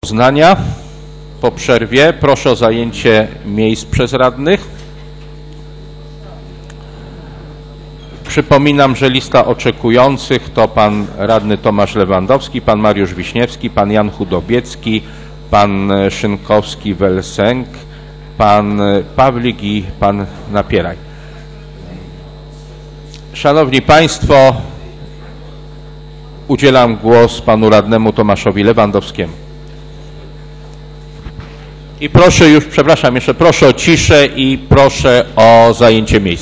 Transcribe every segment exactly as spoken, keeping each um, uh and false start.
Poznania. Po przerwie proszę o zajęcie miejsc przez radnych. Przypominam, że lista oczekujących to pan radny Tomasz Lewandowski, pan Mariusz Wiśniewski, pan Jan Chudobiecki, pan Szynkowski-Welsenk, pan Pawlik i pan Napieraj. Szanowni Państwo, udzielam głos panu radnemu Tomaszowi Lewandowskiemu. I proszę już, przepraszam, jeszcze proszę o ciszę i proszę o zajęcie miejsc.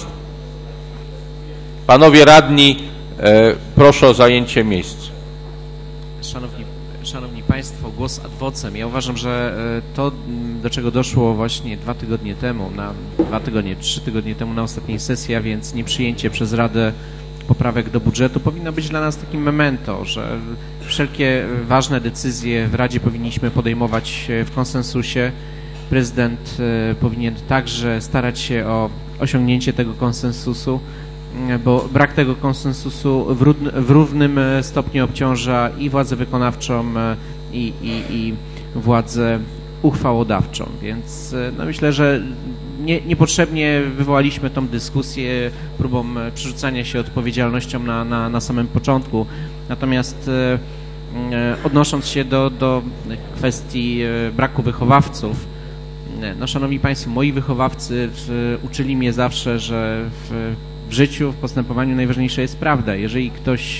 Panowie radni, e, proszę o zajęcie miejsc. Szanowni, Szanowni Państwo, głos ad vocem. Ja uważam, że to, do czego doszło właśnie dwa tygodnie temu, na dwa tygodnie, trzy tygodnie temu na ostatniej sesji, a więc nieprzyjęcie przez Radę poprawek do budżetu, powinno być dla nas takim memento, że wszelkie ważne decyzje w Radzie powinniśmy podejmować w konsensusie. Prezydent powinien także starać się o osiągnięcie tego konsensusu, bo brak tego konsensusu w, równy, w równym stopniu obciąża i władzę wykonawczą, i, i, i władzę uchwałodawczą. Więc no myślę, że nie, niepotrzebnie wywołaliśmy tą dyskusję próbą przerzucania się odpowiedzialnością na, na, na samym początku. Natomiast odnosząc się do, do kwestii braku wychowawców, no szanowni Państwo, moi wychowawcy w, uczyli mnie zawsze, że w, w życiu, w postępowaniu najważniejsza jest prawda. Jeżeli ktoś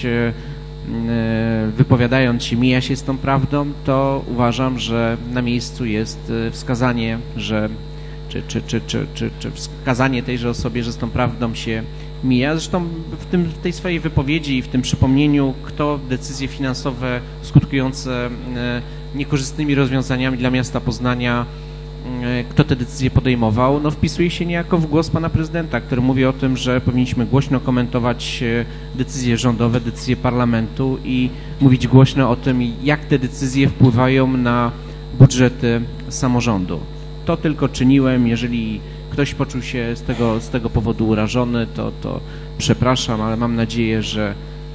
wypowiadając się mija się z tą prawdą, to uważam, że na miejscu jest wskazanie, że czy, czy, czy, czy, czy, czy wskazanie tejże osobie, że z tą prawdą się mija. Zresztą w, tym, w tej swojej wypowiedzi i w tym przypomnieniu, kto decyzje finansowe skutkujące niekorzystnymi rozwiązaniami dla miasta Poznania, kto te decyzje podejmował, no wpisuje się niejako w głos pana prezydenta, który mówi o tym, że powinniśmy głośno komentować decyzje rządowe, decyzje parlamentu i mówić głośno o tym, jak te decyzje wpływają na budżety samorządu. To tylko czyniłem. Jeżeli ktoś poczuł się z tego, z tego powodu urażony, to, to przepraszam, ale mam nadzieję, że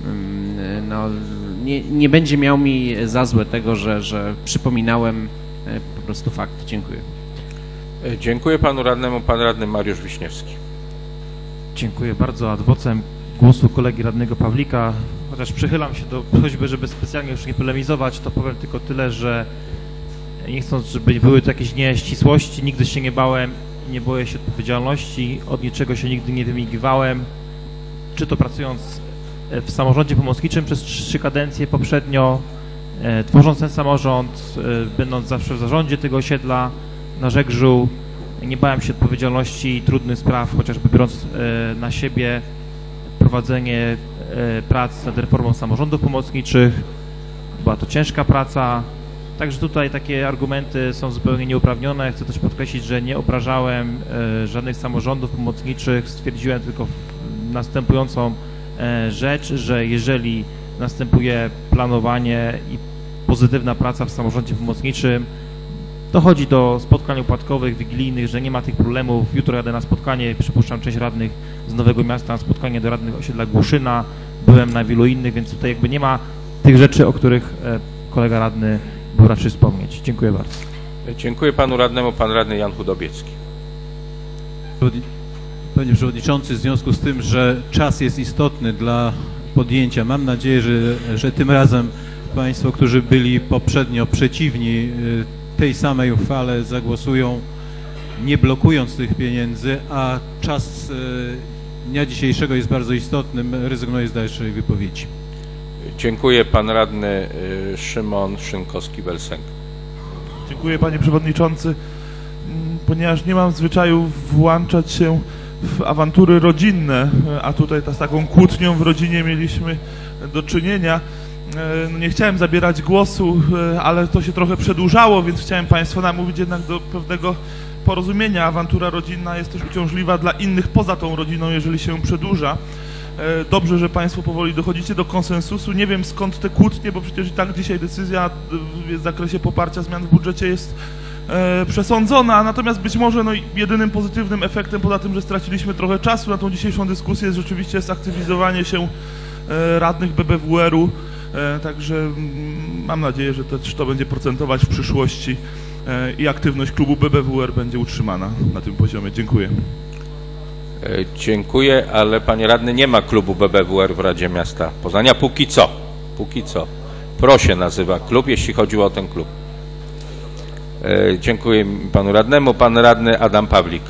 no, nie, nie będzie miał mi za złe tego, że, że przypominałem po prostu fakt. Dziękuję. Dziękuję panu radnemu. Pan radny Mariusz Wiśniewski. Dziękuję bardzo. Ad vocem głosu kolegi radnego Pawlika, chociaż przychylam się do prośby, żeby specjalnie już nie polemizować, to powiem tylko tyle, że nie chcąc, żeby były to jakieś nieścisłości, nigdy się nie bałem, nie boję się odpowiedzialności, od niczego się nigdy nie wymigiwałem, czy to pracując w samorządzie pomocniczym przez trzy kadencje poprzednio, e, tworząc ten samorząd, e, będąc zawsze w zarządzie tego osiedla na Żegrzu, nie bałem się odpowiedzialności i trudnych spraw, chociażby biorąc e, na siebie prowadzenie e, prac nad reformą samorządów pomocniczych. Była to ciężka praca. Także tutaj takie argumenty są zupełnie nieuprawnione. Chcę też podkreślić, że nie obrażałem e, żadnych samorządów pomocniczych. Stwierdziłem tylko następującą e, rzecz, że jeżeli następuje planowanie i pozytywna praca w samorządzie pomocniczym, dochodzi do spotkań opłatkowych, wigilijnych, że nie ma tych problemów. Jutro jadę na spotkanie, przypuszczam, część radnych z Nowego Miasta na spotkanie do radnych osiedla Głuszyna. Byłem na wielu innych, więc tutaj jakby nie ma tych rzeczy, o których e, kolega radny był raczył wspomnieć. Dziękuję bardzo. Dziękuję panu radnemu. Pan radny Jan Chudobiecki. Panie Przewodniczący, w związku z tym, że czas jest istotny dla podjęcia, mam nadzieję, że, że tym razem Państwo, którzy byli poprzednio przeciwni tej samej uchwale, zagłosują, nie blokując tych pieniędzy, a czas dnia dzisiejszego jest bardzo istotnym, rezygnuję z dalszej wypowiedzi. Dziękuję. Pan radny Szymon Szynkowski-Welsenk. Dziękuję panie przewodniczący. Ponieważ nie mam zwyczaju włączać się w awantury rodzinne, a tutaj z taką kłótnią w rodzinie mieliśmy do czynienia, no nie chciałem zabierać głosu, ale to się trochę przedłużało, więc chciałem państwa namówić jednak do pewnego porozumienia. Awantura rodzinna jest też uciążliwa dla innych poza tą rodziną, jeżeli się przedłuża. Dobrze, że państwo powoli dochodzicie do konsensusu. Nie wiem, skąd te kłótnie, bo przecież i tak dzisiaj decyzja w zakresie poparcia zmian w budżecie jest e, przesądzona. Natomiast być może no, jedynym pozytywnym efektem, poza tym, że straciliśmy trochę czasu na tą dzisiejszą dyskusję, jest rzeczywiście zaktywizowanie się e, radnych B B W R-u Także mam nadzieję, że też to będzie procentować w przyszłości i aktywność klubu B B W R będzie utrzymana na tym poziomie. Dziękuję. Dziękuję, ale panie radny, nie ma klubu B B W R w Radzie Miasta Poznania. Póki co. Póki co. Pro się nazywa klub, jeśli chodziło o ten klub. Dziękuję panu radnemu. Pan radny Adam Pawlik.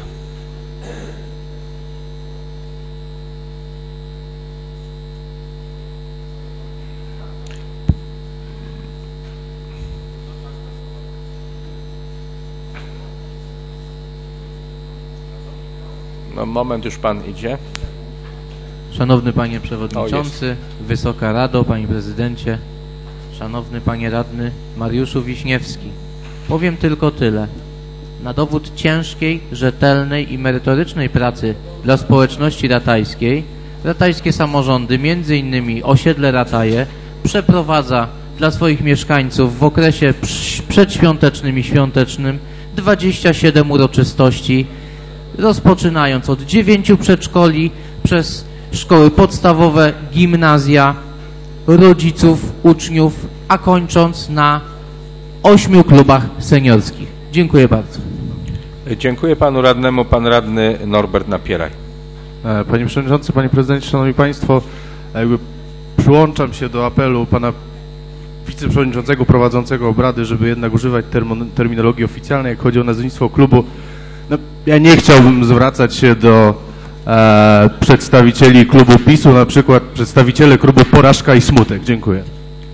No moment, już pan idzie. Szanowny panie przewodniczący, Wysoka Rado, panie prezydencie, szanowny panie radny Mariuszu Wiśniewski. Powiem tylko tyle. Na dowód ciężkiej, rzetelnej i merytorycznej pracy dla społeczności ratajskiej, ratajskie samorządy, między innymi osiedle Rataje, przeprowadza dla swoich mieszkańców w okresie przedświątecznym i świątecznym dwadzieścia siedem uroczystości, rozpoczynając od dziewięciu przedszkoli, przez szkoły podstawowe, gimnazja, rodziców, uczniów, a kończąc na ośmiu klubach seniorskich. Dziękuję bardzo. Dziękuję panu radnemu. Pan radny Norbert Napieraj. Panie Przewodniczący, Panie Prezydencie, Szanowni Państwo, jakby przyłączam się do apelu pana wiceprzewodniczącego prowadzącego obrady, żeby jednak używać terminologii oficjalnej, jak chodzi o nazewnictwo klubu. No, ja nie chciałbym zwracać się do e, przedstawicieli klubu PiSu, na przykład przedstawiciele klubu Porażka i Smutek. Dziękuję.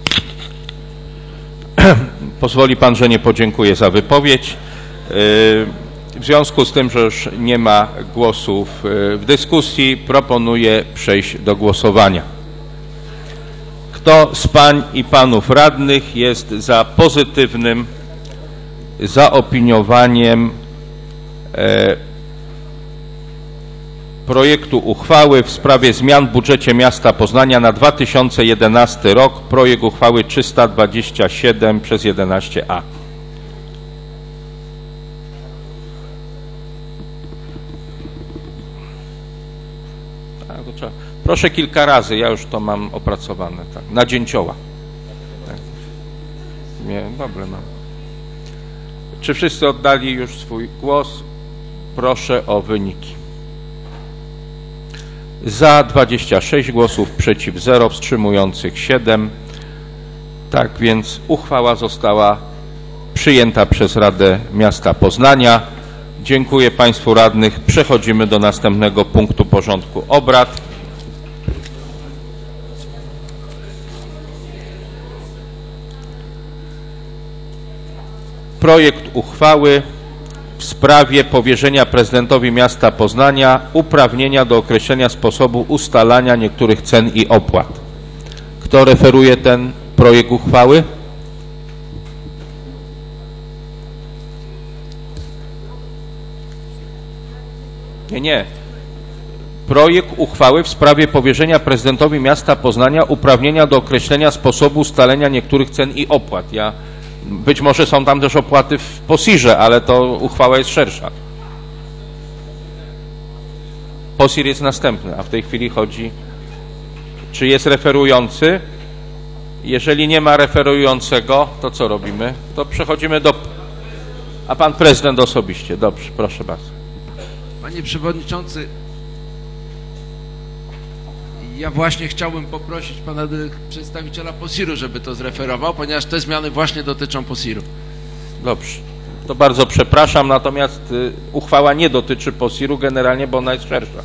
Pozwoli pan, że nie podziękuję za wypowiedź. W związku z tym, że już nie ma głosów w dyskusji, proponuję przejść do głosowania. Kto z pań i panów radnych jest za pozytywnym zaopiniowaniem projektu uchwały w sprawie zmian w budżecie miasta Poznania na dwa tysiące jedenasty rok, projekt uchwały trzysta dwadzieścia siedem przez jedenaście A. Proszę kilka razy, ja już to mam opracowane, tak, na dzięcioła. Tak. Nie, dobre mam. Czy wszyscy oddali już swój głos? Proszę o wyniki. Za dwadzieścia sześć głosów, przeciw zero, wstrzymujących siedem. Tak więc uchwała została przyjęta przez Radę Miasta Poznania. Dziękuję Państwu radnych. Przechodzimy do następnego punktu porządku obrad. Projekt uchwały w sprawie powierzenia prezydentowi miasta Poznania uprawnienia do określenia sposobu ustalania niektórych cen i opłat. Kto referuje ten projekt uchwały? Nie, nie. Projekt uchwały w sprawie powierzenia prezydentowi miasta Poznania uprawnienia do określenia sposobu ustalenia niektórych cen i opłat. Ja Być może są tam też opłaty w posirze, ale to uchwała jest szersza. Posir jest następny, a w tej chwili chodzi, czy jest referujący. Jeżeli nie ma referującego, to co robimy? To przechodzimy do... A pan prezydent osobiście. Dobrze, proszę bardzo. Panie Przewodniczący, ja właśnie chciałbym poprosić pana przedstawiciela posiru, żeby to zreferował, ponieważ te zmiany właśnie dotyczą posiru. Dobrze. To bardzo przepraszam, natomiast y, uchwała nie dotyczy posiru generalnie, bo ona jest szersza.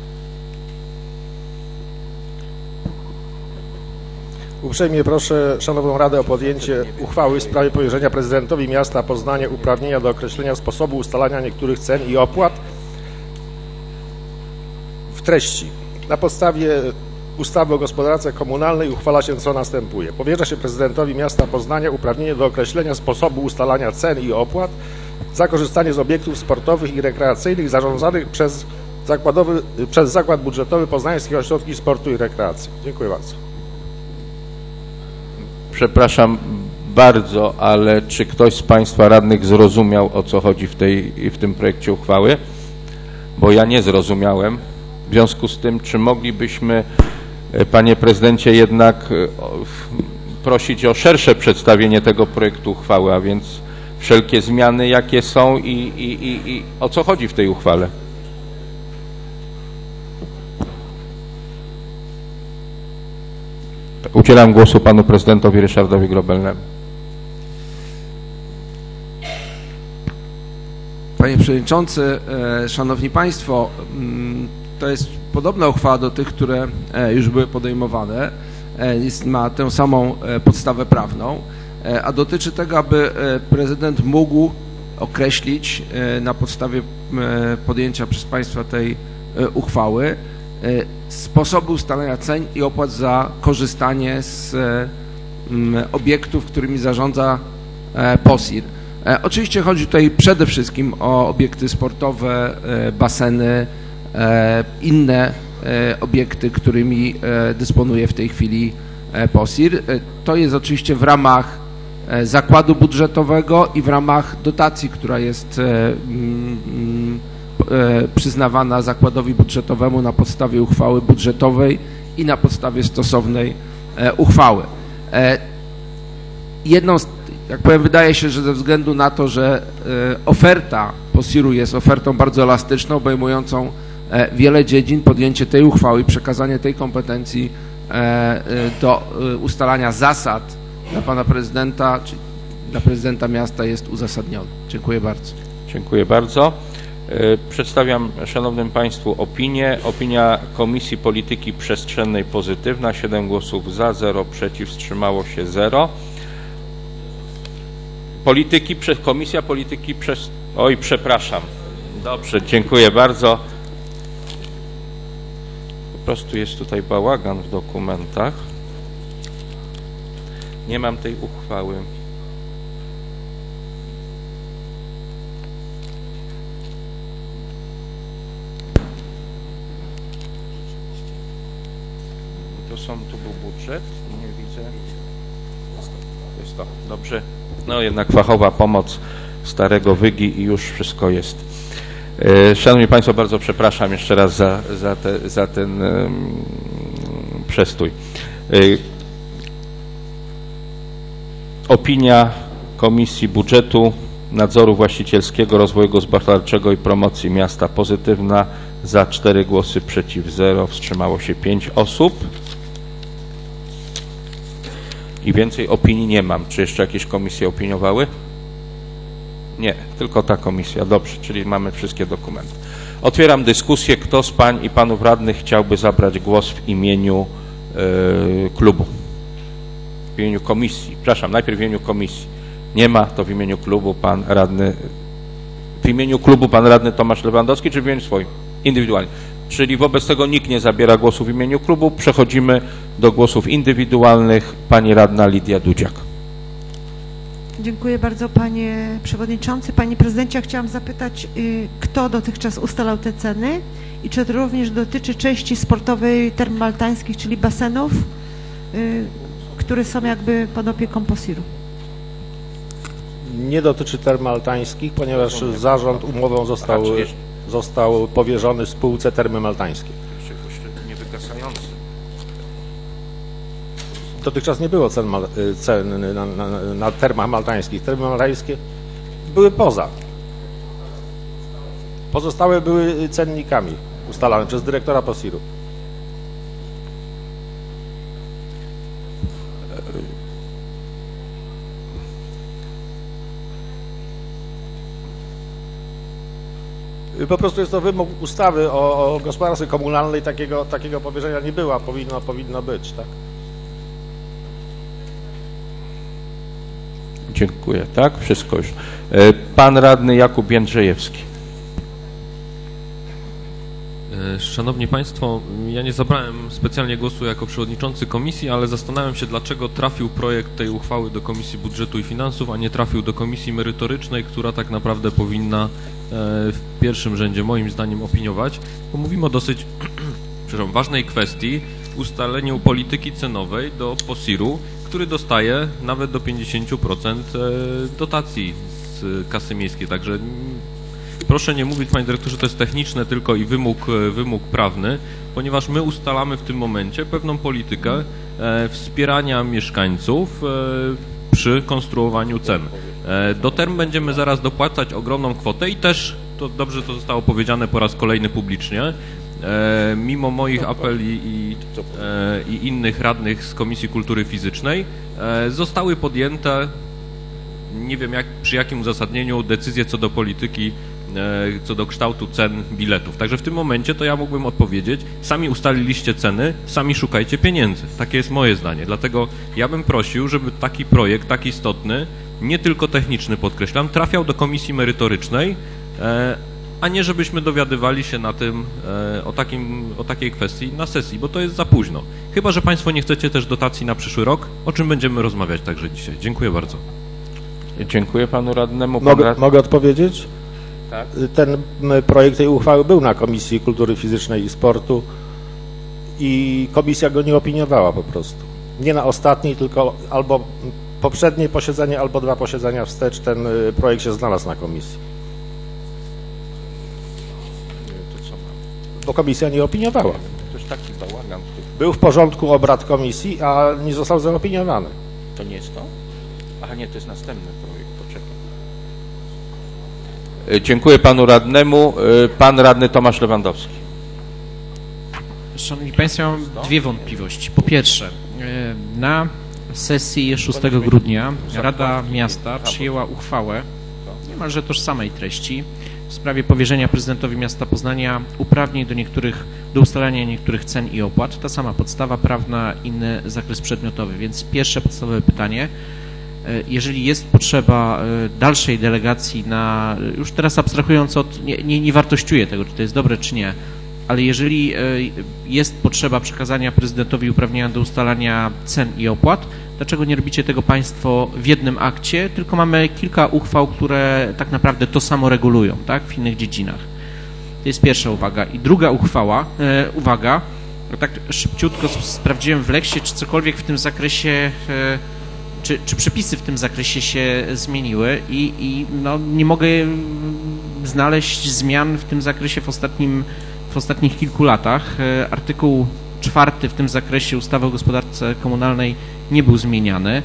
Uprzejmie proszę Szanowną Radę o podjęcie uchwały w sprawie powierzenia prezydentowi miasta Poznania uprawnienia do określenia sposobu ustalania niektórych cen i opłat w treści. Na podstawie ustawy o gospodarce komunalnej uchwala się, co następuje. Powierza się prezydentowi miasta Poznania uprawnienie do określenia sposobu ustalania cen i opłat za korzystanie z obiektów sportowych i rekreacyjnych zarządzanych przez, zakładowy, przez Zakład Budżetowy Poznańskich Ośrodki Sportu i Rekreacji. Dziękuję bardzo. Przepraszam bardzo, ale czy ktoś z Państwa radnych zrozumiał, o co chodzi w, tej, w tym projekcie uchwały? Bo ja nie zrozumiałem. W związku z tym, czy moglibyśmy, Panie Prezydencie, jednak prosić o szersze przedstawienie tego projektu uchwały, a więc wszelkie zmiany, jakie są i, i, i, i o co chodzi w tej uchwale. Udzielam głosu panu prezydentowi Ryszardowi Grobelnemu. Panie Przewodniczący, Szanowni Państwo, to jest podobna uchwała do tych, które już były podejmowane. Jest, ma tę samą podstawę prawną, a dotyczy tego, aby prezydent mógł określić na podstawie podjęcia przez Państwa tej uchwały sposoby ustalania cen i opłat za korzystanie z obiektów, którymi zarządza POSIR. Oczywiście chodzi tutaj przede wszystkim o obiekty sportowe, baseny, inne obiekty, którymi dysponuje w tej chwili POSIR. To jest oczywiście w ramach zakładu budżetowego i w ramach dotacji, która jest przyznawana zakładowi budżetowemu na podstawie uchwały budżetowej i na podstawie stosownej uchwały. Jedną z, jak powiem, wydaje się, że ze względu na to, że oferta POSIR-u jest ofertą bardzo elastyczną, obejmującą wiele dziedzin, podjęcie tej uchwały i przekazanie tej kompetencji do ustalania zasad dla pana prezydenta, czy dla prezydenta miasta jest uzasadnione. Dziękuję bardzo. Dziękuję bardzo. Przedstawiam szanownym państwu opinię. Opinia Komisji Polityki Przestrzennej pozytywna. siedem głosów za, zero przeciw, wstrzymało się zero. Polityki, Komisja Polityki przez... Oj, przepraszam. Dobrze, dziękuję bardzo. Po prostu jest tutaj bałagan w dokumentach. Nie mam tej uchwały. To są, tu był budżet, nie widzę. Jest to, dobrze. No jednak fachowa pomoc starego Wygi i już wszystko jest. Szanowni Państwo, bardzo przepraszam jeszcze raz za, za, te, za ten um, przestój. Opinia Komisji Budżetu, Nadzoru Właścicielskiego, Rozwoju Gospodarczego i Promocji Miasta pozytywna, za cztery głosy, przeciw zero, wstrzymało się pięć osób. I więcej opinii nie mam. Czy jeszcze jakieś komisje opiniowały? Nie, tylko ta komisja. Dobrze, czyli mamy wszystkie dokumenty. Otwieram dyskusję. Kto z pań i panów radnych chciałby zabrać głos w imieniu yy, klubu? W imieniu komisji. Przepraszam, najpierw w imieniu komisji. Nie ma, to w imieniu klubu pan radny. W imieniu klubu pan radny Tomasz Lewandowski, czy w imieniu swoim? Indywidualnie. Czyli wobec tego nikt nie zabiera głosu w imieniu klubu. Przechodzimy do głosów indywidualnych. Pani radna Lidia Dudziak. Dziękuję bardzo, panie przewodniczący. Panie prezydencie, chciałam zapytać, kto dotychczas ustalał te ceny i czy to również dotyczy części sportowej Term Maltańskich, czyli basenów, które są jakby pod opieką POSIR-u? Nie dotyczy Term Maltańskich, ponieważ zarząd umową został, został powierzony spółce Termy Maltańskie. Nie wygasający. Dotychczas nie było cen, cen na, na, na termach maltańskich. Termy maltańskie były poza. Pozostałe były cennikami ustalane przez dyrektora POSIR-u. Po prostu jest to wymóg ustawy o, o gospodarce komunalnej, takiego, takiego powierzenia nie było, a powinno, powinno być, tak? Dziękuję, tak? Wszystko już. Pan radny Jakub Jędrzejewski. Szanowni Państwo, ja nie zabrałem specjalnie głosu jako przewodniczący komisji, ale zastanawiam się, dlaczego trafił projekt tej uchwały do Komisji Budżetu i Finansów, a nie trafił do Komisji Merytorycznej, która tak naprawdę powinna w pierwszym rzędzie moim zdaniem opiniować, bo mówimy o dosyć przepraszam, ważnej kwestii, ustaleniu polityki cenowej do POSIR-u, który dostaje nawet do pięćdziesiąt procent dotacji z kasy miejskiej, także proszę nie mówić, panie dyrektorze, że to jest techniczne tylko i wymóg, wymóg prawny, ponieważ my ustalamy w tym momencie pewną politykę wspierania mieszkańców przy konstruowaniu cen. Do term będziemy zaraz dopłacać ogromną kwotę i też, to dobrze to zostało powiedziane po raz kolejny publicznie, mimo moich apeli i, i innych radnych z Komisji Kultury Fizycznej zostały podjęte, nie wiem jak, przy jakim uzasadnieniu, decyzje co do polityki, co do kształtu cen biletów. Także w tym momencie to ja mógłbym odpowiedzieć, sami ustaliliście ceny, sami szukajcie pieniędzy. Takie jest moje zdanie. Dlatego ja bym prosił, żeby taki projekt, tak istotny, nie tylko techniczny, podkreślam, trafiał do komisji merytorycznej, a nie żebyśmy dowiadywali się na tym, o, takim, o takiej kwestii na sesji, bo to jest za późno. Chyba że Państwo nie chcecie też dotacji na przyszły rok, o czym będziemy rozmawiać także dzisiaj. Dziękuję bardzo. Dziękuję panu radnemu. Pan Mogę, rad... mogę odpowiedzieć? Tak. Ten projekt tej uchwały był na Komisji Kultury Fizycznej i Sportu i komisja go nie opiniowała po prostu. Nie na ostatniej, tylko albo poprzednie posiedzenie, albo dwa posiedzenia wstecz ten projekt się znalazł na komisji. Bo komisja nie opiniowała. To jest taki bałagan. Był w porządku obrad komisji, a nie został zaopiniowany. To nie jest to? Aha, nie, to jest następny projekt. Poczekaj. Dziękuję panu radnemu. Pan radny Tomasz Lewandowski. Szanowni Państwo, ja mam dwie wątpliwości. Po pierwsze, na sesji szóstego grudnia Rada Miasta przyjęła uchwałę niemalże tożsamej treści w sprawie powierzenia prezydentowi miasta Poznania uprawnień do niektórych, do ustalania niektórych cen i opłat. Ta sama podstawa prawna, inny zakres przedmiotowy. Więc pierwsze podstawowe pytanie. Jeżeli jest potrzeba dalszej delegacji na, już teraz abstrahując od, nie, nie, nie wartościuję tego, czy to jest dobre, czy nie, ale jeżeli jest potrzeba przekazania prezydentowi uprawnienia do ustalania cen i opłat, dlaczego nie robicie tego Państwo w jednym akcie, tylko mamy kilka uchwał, które tak naprawdę to samo regulują, tak, w innych dziedzinach. To jest pierwsza uwaga. I druga uchwała, e, uwaga, tak szybciutko sprawdziłem w leksie, czy cokolwiek w tym zakresie, e, czy, czy przepisy w tym zakresie się zmieniły i, i no, nie mogę znaleźć zmian w tym zakresie w ostatnim w ostatnich kilku latach. Artykuł czwarty w tym zakresie ustawy o gospodarce komunalnej nie był zmieniany.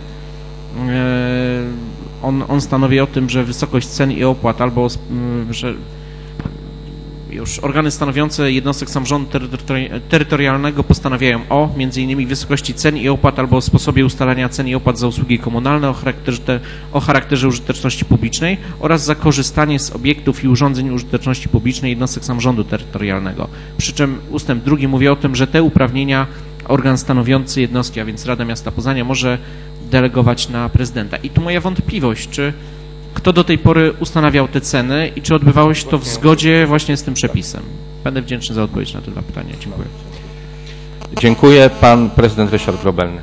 On, on stanowi o tym, że wysokość cen i opłat albo, że już organy stanowiące jednostek samorządu terytorialnego postanawiają o między innymi wysokości cen i opłat albo o sposobie ustalania cen i opłat za usługi komunalne o charakterze, o charakterze użyteczności publicznej oraz za korzystanie z obiektów i urządzeń użyteczności publicznej jednostek samorządu terytorialnego. Przy czym ustęp drugi mówi o tym, że te uprawnienia organ stanowiący jednostki, a więc Rada Miasta Poznania może delegować na prezydenta. I tu moja wątpliwość, czy kto do tej pory ustanawiał te ceny i czy odbywało się to w zgodzie właśnie z tym przepisem? Będę wdzięczny za odpowiedź na te dwa pytania. Dziękuję. Dziękuję. Pan prezydent Ryszard Grobelny.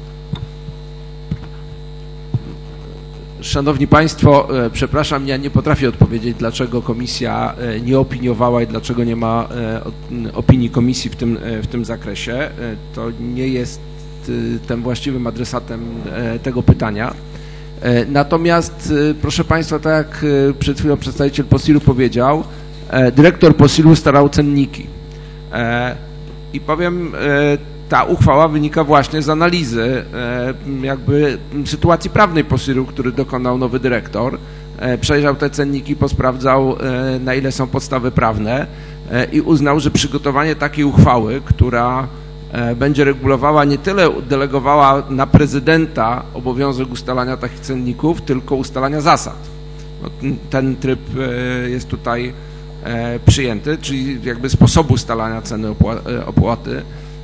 Szanowni Państwo, przepraszam, ja nie potrafię odpowiedzieć, dlaczego komisja nie opiniowała i dlaczego nie ma opinii komisji w tym, w tym zakresie. To nie jest tym właściwym adresatem tego pytania. Natomiast, proszę Państwa, tak jak przed chwilą przedstawiciel Posilu powiedział, dyrektor Posilu starał cenniki. I powiem, ta uchwała wynika właśnie z analizy jakby sytuacji prawnej Posilu, który dokonał nowy dyrektor. Przejrzał te cenniki, posprawdzał, na ile są podstawy prawne i uznał, że przygotowanie takiej uchwały, która będzie regulowała, nie tyle delegowała na prezydenta obowiązek ustalania takich cenników, tylko ustalania zasad. No, ten tryb jest tutaj przyjęty, czyli jakby sposobu ustalania ceny opłaty.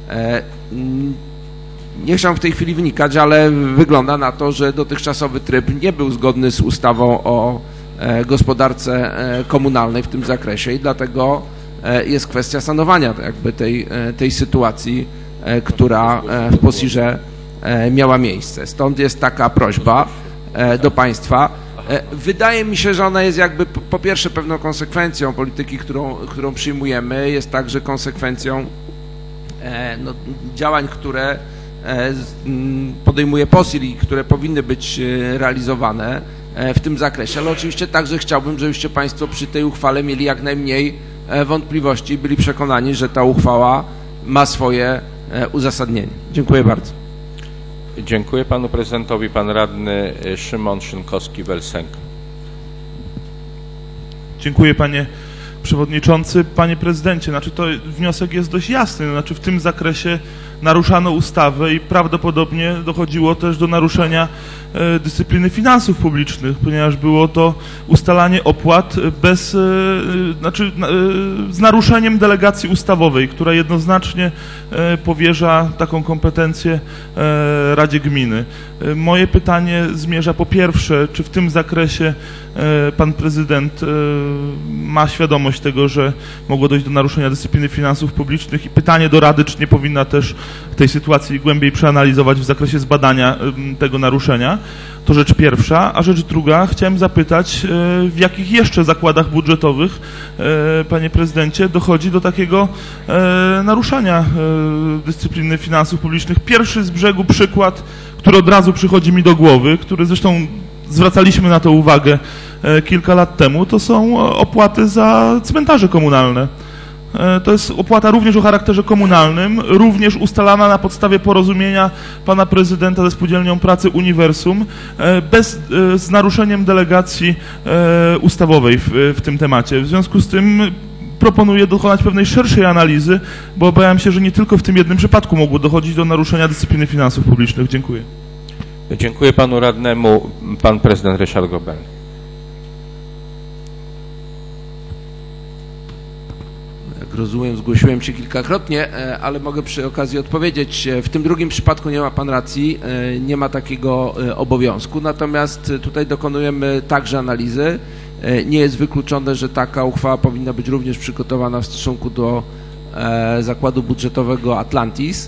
Nie chciałem w tej chwili wnikać, ale wygląda na to, że dotychczasowy tryb nie był zgodny z ustawą o gospodarce komunalnej w tym zakresie i dlatego jest kwestia sanowania jakby tej, tej sytuacji, która w Posirze miała miejsce. Stąd jest taka prośba do Państwa. Wydaje mi się, że ona jest jakby po pierwsze pewną konsekwencją polityki, którą, którą przyjmujemy, jest także konsekwencją no, działań, które podejmuje Posil i które powinny być realizowane w tym zakresie, ale oczywiście także chciałbym, żebyście Państwo przy tej uchwale mieli jak najmniej wątpliwości i byli przekonani, że ta uchwała ma swoje uzasadnienie. Dziękuję bardzo. Dziękuję panu prezydentowi. Pan radny Szymon Szynkowski-Welsenk. Dziękuję panie przewodniczący. Panie prezydencie, znaczy to wniosek jest dość jasny, znaczy w tym zakresie naruszano ustawę i prawdopodobnie dochodziło też do naruszenia e, dyscypliny finansów publicznych, ponieważ było to ustalanie opłat bez, e, znaczy e, z naruszeniem delegacji ustawowej, która jednoznacznie e, powierza taką kompetencję e, Radzie Gminy. E, moje pytanie zmierza po pierwsze, czy w tym zakresie e, pan prezydent e, ma świadomość tego, że mogło dojść do naruszenia dyscypliny finansów publicznych i pytanie do Rady, czy nie powinna też tej sytuacji głębiej przeanalizować w zakresie zbadania tego naruszenia. To rzecz pierwsza. A rzecz druga, chciałem zapytać, w jakich jeszcze zakładach budżetowych, panie prezydencie, dochodzi do takiego naruszania dyscypliny finansów publicznych. Pierwszy z brzegu przykład, który od razu przychodzi mi do głowy, który zresztą zwracaliśmy na to uwagę kilka lat temu, to są opłaty za cmentarze komunalne. To jest opłata również o charakterze komunalnym, również ustalana na podstawie porozumienia pana prezydenta ze Spółdzielnią Pracy Uniwersum, bez, z naruszeniem delegacji ustawowej w, w tym temacie. W związku z tym proponuję dokonać pewnej szerszej analizy, bo obawiam się, że nie tylko w tym jednym przypadku mogło dochodzić do naruszenia dyscypliny finansów publicznych. Dziękuję. Dziękuję panu radnemu. Pan prezydent Ryszard Gobel. Jak rozumiem, zgłosiłem się kilkakrotnie, ale mogę przy okazji odpowiedzieć. W tym drugim przypadku nie ma pan racji, nie ma takiego obowiązku, natomiast tutaj dokonujemy także analizy. Nie jest wykluczone, że taka uchwała powinna być również przygotowana w stosunku do zakładu budżetowego Atlantis,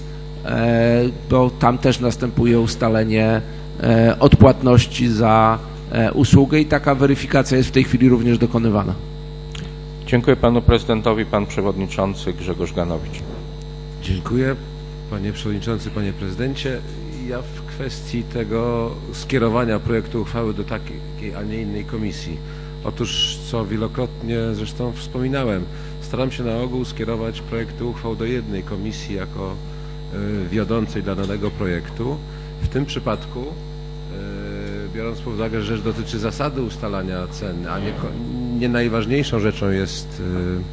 bo tam też następuje ustalenie odpłatności za usługę i taka weryfikacja jest w tej chwili również dokonywana. Dziękuję panu prezydentowi. Pan przewodniczący Grzegorz Ganowicz. Dziękuję panie przewodniczący, panie prezydencie. Ja w kwestii tego skierowania projektu uchwały do takiej, a nie innej komisji. Otóż, co wielokrotnie zresztą wspominałem, staram się na ogół skierować projekty uchwał do jednej komisji jako y, wiodącej dla danego projektu. W tym przypadku, y, biorąc pod uwagę, że rzecz dotyczy zasady ustalania cen, a nie, nie najważniejszą rzeczą jest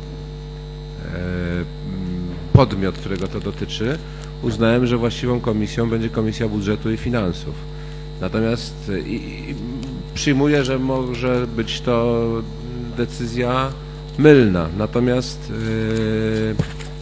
y, y, podmiot, którego to dotyczy, uznałem, że właściwą komisją będzie Komisja Budżetu i Finansów. Natomiast i, i, przyjmuję, że może być to decyzja mylna, natomiast yy,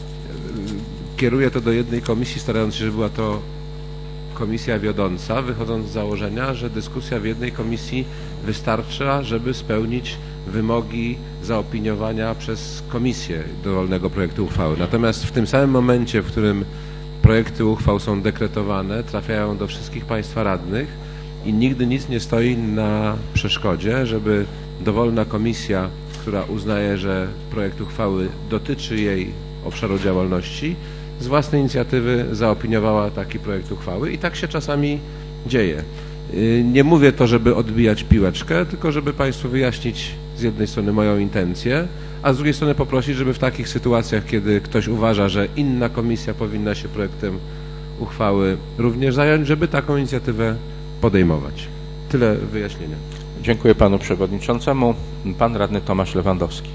kieruję to do jednej komisji, starając się, żeby była to komisja wiodąca, wychodząc z założenia, że dyskusja w jednej komisji wystarcza, żeby spełnić wymogi zaopiniowania przez komisję dowolnego projektu uchwały. Natomiast w tym samym momencie, w którym projekty uchwał są dekretowane, trafiają do wszystkich państwa radnych i nigdy nic nie stoi na przeszkodzie, żeby dowolna komisja, która uznaje, że projekt uchwały dotyczy jej obszaru działalności, z własnej inicjatywy zaopiniowała taki projekt uchwały i tak się czasami dzieje. Nie mówię to, żeby odbijać piłeczkę, tylko żeby państwu wyjaśnić z jednej strony moją intencję, a z drugiej strony poprosić, żeby w takich sytuacjach, kiedy ktoś uważa, że inna komisja powinna się projektem uchwały również zająć, żeby taką inicjatywę podejmować. Tyle wyjaśnienia. Dziękuję panu przewodniczącemu. Pan radny Tomasz Lewandowski.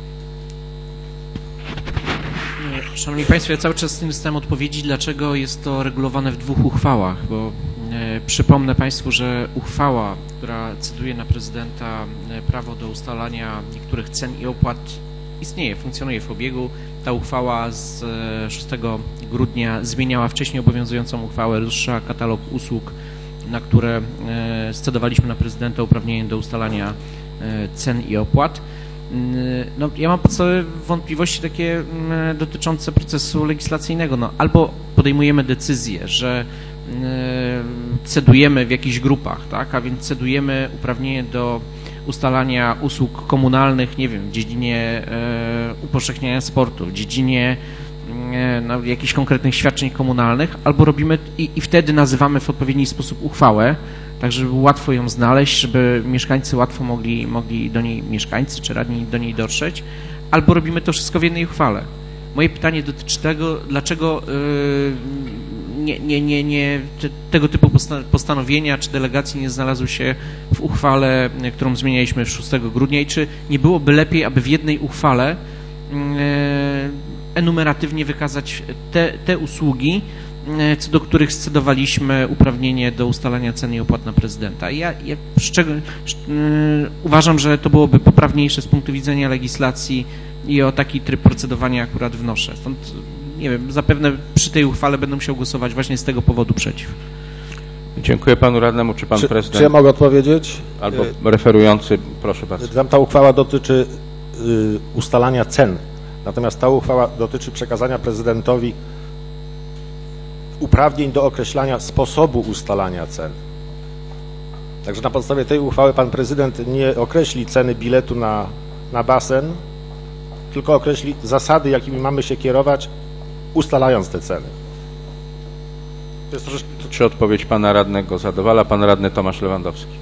Szanowni Państwo, ja cały czas nie dostałem odpowiedzi, dlaczego jest to regulowane w dwóch uchwałach, bo e, przypomnę Państwu, że uchwała, która ceduje na prezydenta prawo do ustalania niektórych cen i opłat, istnieje, funkcjonuje w obiegu. Ta uchwała z szóstego grudnia zmieniała wcześniej obowiązującą uchwałę, rozszerza katalog usług, na które e, scedowaliśmy na prezydenta uprawnienie do ustalania e, cen i opłat. No, ja mam podstawowe wątpliwości takie dotyczące procesu legislacyjnego. No, albo podejmujemy decyzję, że cedujemy w jakichś grupach, tak, a więc cedujemy uprawnienie do ustalania usług komunalnych, nie wiem, w dziedzinie e, upowszechniania sportu, w dziedzinie e, no, jakichś konkretnych świadczeń komunalnych, albo robimy i, i wtedy nazywamy w odpowiedni sposób uchwałę, tak żeby łatwo ją znaleźć, żeby mieszkańcy łatwo mogli, mogli do niej, mieszkańcy czy radni do niej dotrzeć, albo robimy to wszystko w jednej uchwale. Moje pytanie dotyczy tego, dlaczego yy, nie, nie, nie, nie, tego typu postanowienia czy delegacje nie znalazły się w uchwale, którą zmienialiśmy szóstego grudnia i czy nie byłoby lepiej, aby w jednej uchwale enumeratywnie wykazać te, te usługi, co do których scedowaliśmy uprawnienie do ustalania cen i opłat na prezydenta. Ja, ja szczeg- uważam, że to byłoby poprawniejsze z punktu widzenia legislacji i o taki tryb procedowania akurat wnoszę. Stąd, nie wiem, zapewne przy tej uchwale będę musiał głosować właśnie z tego powodu przeciw. Dziękuję panu radnemu. Czy pan czy, prezydent... Czy ja mogę odpowiedzieć? Albo referujący, proszę bardzo. Tam ta uchwała dotyczy y, ustalania cen, natomiast ta uchwała dotyczy przekazania prezydentowi uprawnień do określania sposobu ustalania cen. Także na podstawie tej uchwały pan prezydent nie określi ceny biletu na, na basen, tylko określi zasady, jakimi mamy się kierować, ustalając te ceny. To jest troszeczkę... Czy odpowiedź pana radnego zadowala? Pan radny Tomasz Lewandowski.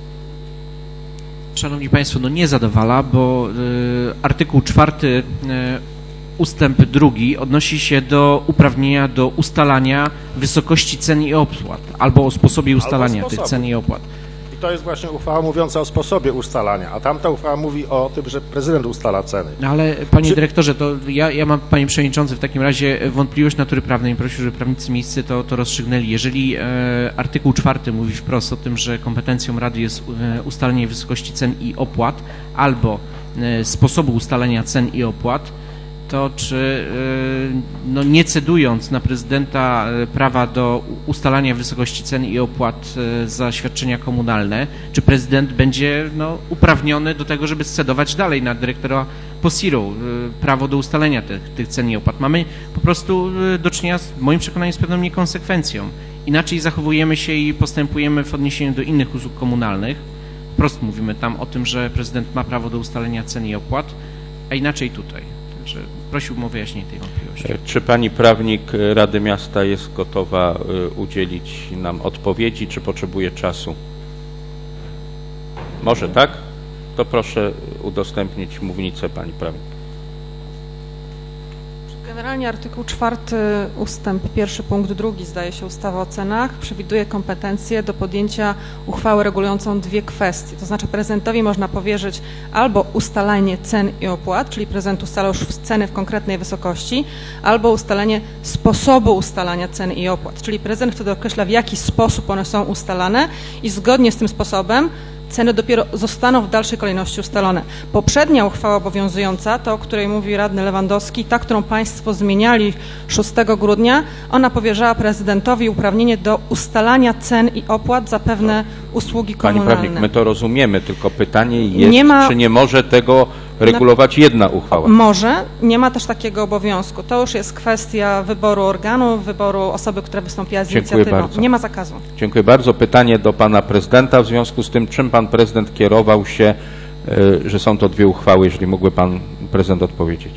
Szanowni Państwo, no nie zadowala, bo y, artykuł czwarty y, ustęp drugi odnosi się do uprawnienia do ustalania wysokości cen i opłat, albo o sposobie ustalania tych cen i opłat. I to jest właśnie uchwała mówiąca o sposobie ustalania, a tamta uchwała mówi o tym, że prezydent ustala ceny. No ale panie Czy... dyrektorze, to ja, ja mam, panie przewodniczący, w takim razie wątpliwość natury prawnej i prosił, żeby prawnicy miejsce to, to rozstrzygnęli. Jeżeli e, artykuł czwarty mówi wprost o tym, że kompetencją Rady jest e, ustalenie wysokości cen i opłat, albo e, sposobu ustalenia cen i opłat, to czy no, nie cedując na prezydenta prawa do ustalania wysokości cen i opłat za świadczenia komunalne, czy prezydent będzie no, uprawniony do tego, żeby scedować dalej na dyrektora POSIR-u prawo do ustalenia tych, tych cen i opłat. Mamy po prostu do czynienia, z, w moim przekonaniu, z pewną niekonsekwencją. Inaczej zachowujemy się i postępujemy w odniesieniu do innych usług komunalnych. Wprost mówimy tam o tym, że prezydent ma prawo do ustalenia cen i opłat, a inaczej tutaj. Także prosiłbym o wyjaśnienie tej wątpliwości. Czy pani prawnik Rady Miasta jest gotowa udzielić nam odpowiedzi, czy potrzebuje czasu? Może tak? To proszę udostępnić mównicę pani prawnik. Generalnie artykuł czwarty ustęp pierwszy punkt drugi, zdaje się, ustawy o cenach przewiduje kompetencje do podjęcia uchwały regulującą dwie kwestie. To znaczy prezydentowi można powierzyć albo ustalanie cen i opłat, czyli prezydent ustala już ceny w konkretnej wysokości, albo ustalenie sposobu ustalania cen i opłat, czyli prezydent wtedy określa, w jaki sposób one są ustalane i zgodnie z tym sposobem ceny dopiero zostaną w dalszej kolejności ustalone. Poprzednia uchwała obowiązująca, ta, o której mówi radny Lewandowski, ta, którą Państwo zmieniali szóstego grudnia, ona powierzała prezydentowi uprawnienie do ustalania cen i opłat za pewne usługi komunalne. Pani prawnik, my to rozumiemy, tylko pytanie jest, nie ma, czy nie może tego regulować jedna uchwała? Może, nie ma też takiego obowiązku. To już jest kwestia wyboru organu, wyboru osoby, która wystąpiła z Dziękuję inicjatywą. bardzo. Nie ma zakazu. Dziękuję bardzo. Pytanie do pana prezydenta. W związku z tym, czym pan prezydent kierował się, że są to dwie uchwały, jeżeli mógłby pan prezydent odpowiedzieć?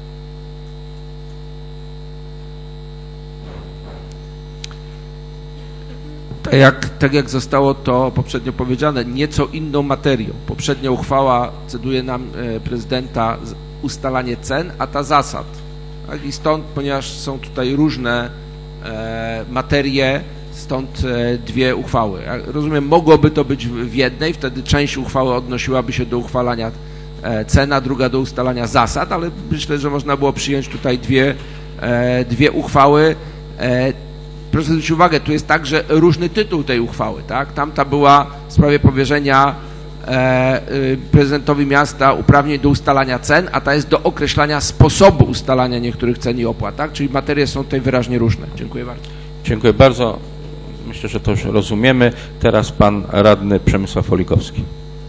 Tak jak, tak jak zostało to poprzednio powiedziane, nieco inną materią. Poprzednia uchwała ceduje nam e, prezydenta ustalanie cen, a ta zasad. Tak? I stąd, ponieważ są tutaj różne e, materie, stąd e, dwie uchwały. Ja rozumiem, mogłoby to być w jednej, wtedy część uchwały odnosiłaby się do uchwalania e, cen, a druga do ustalania zasad, ale myślę, że można było przyjąć tutaj dwie, e, dwie uchwały. E, Proszę zwrócić uwagę, tu jest także różny tytuł tej uchwały, tak? Tamta była w sprawie powierzenia e, prezydentowi miasta uprawnień do ustalania cen, a ta jest do określania sposobu ustalania niektórych cen i opłat, tak? Czyli materie są tutaj wyraźnie różne. Dziękuję bardzo. Dziękuję bardzo. Myślę, że to już rozumiemy. Teraz pan radny Przemysław Oligowski.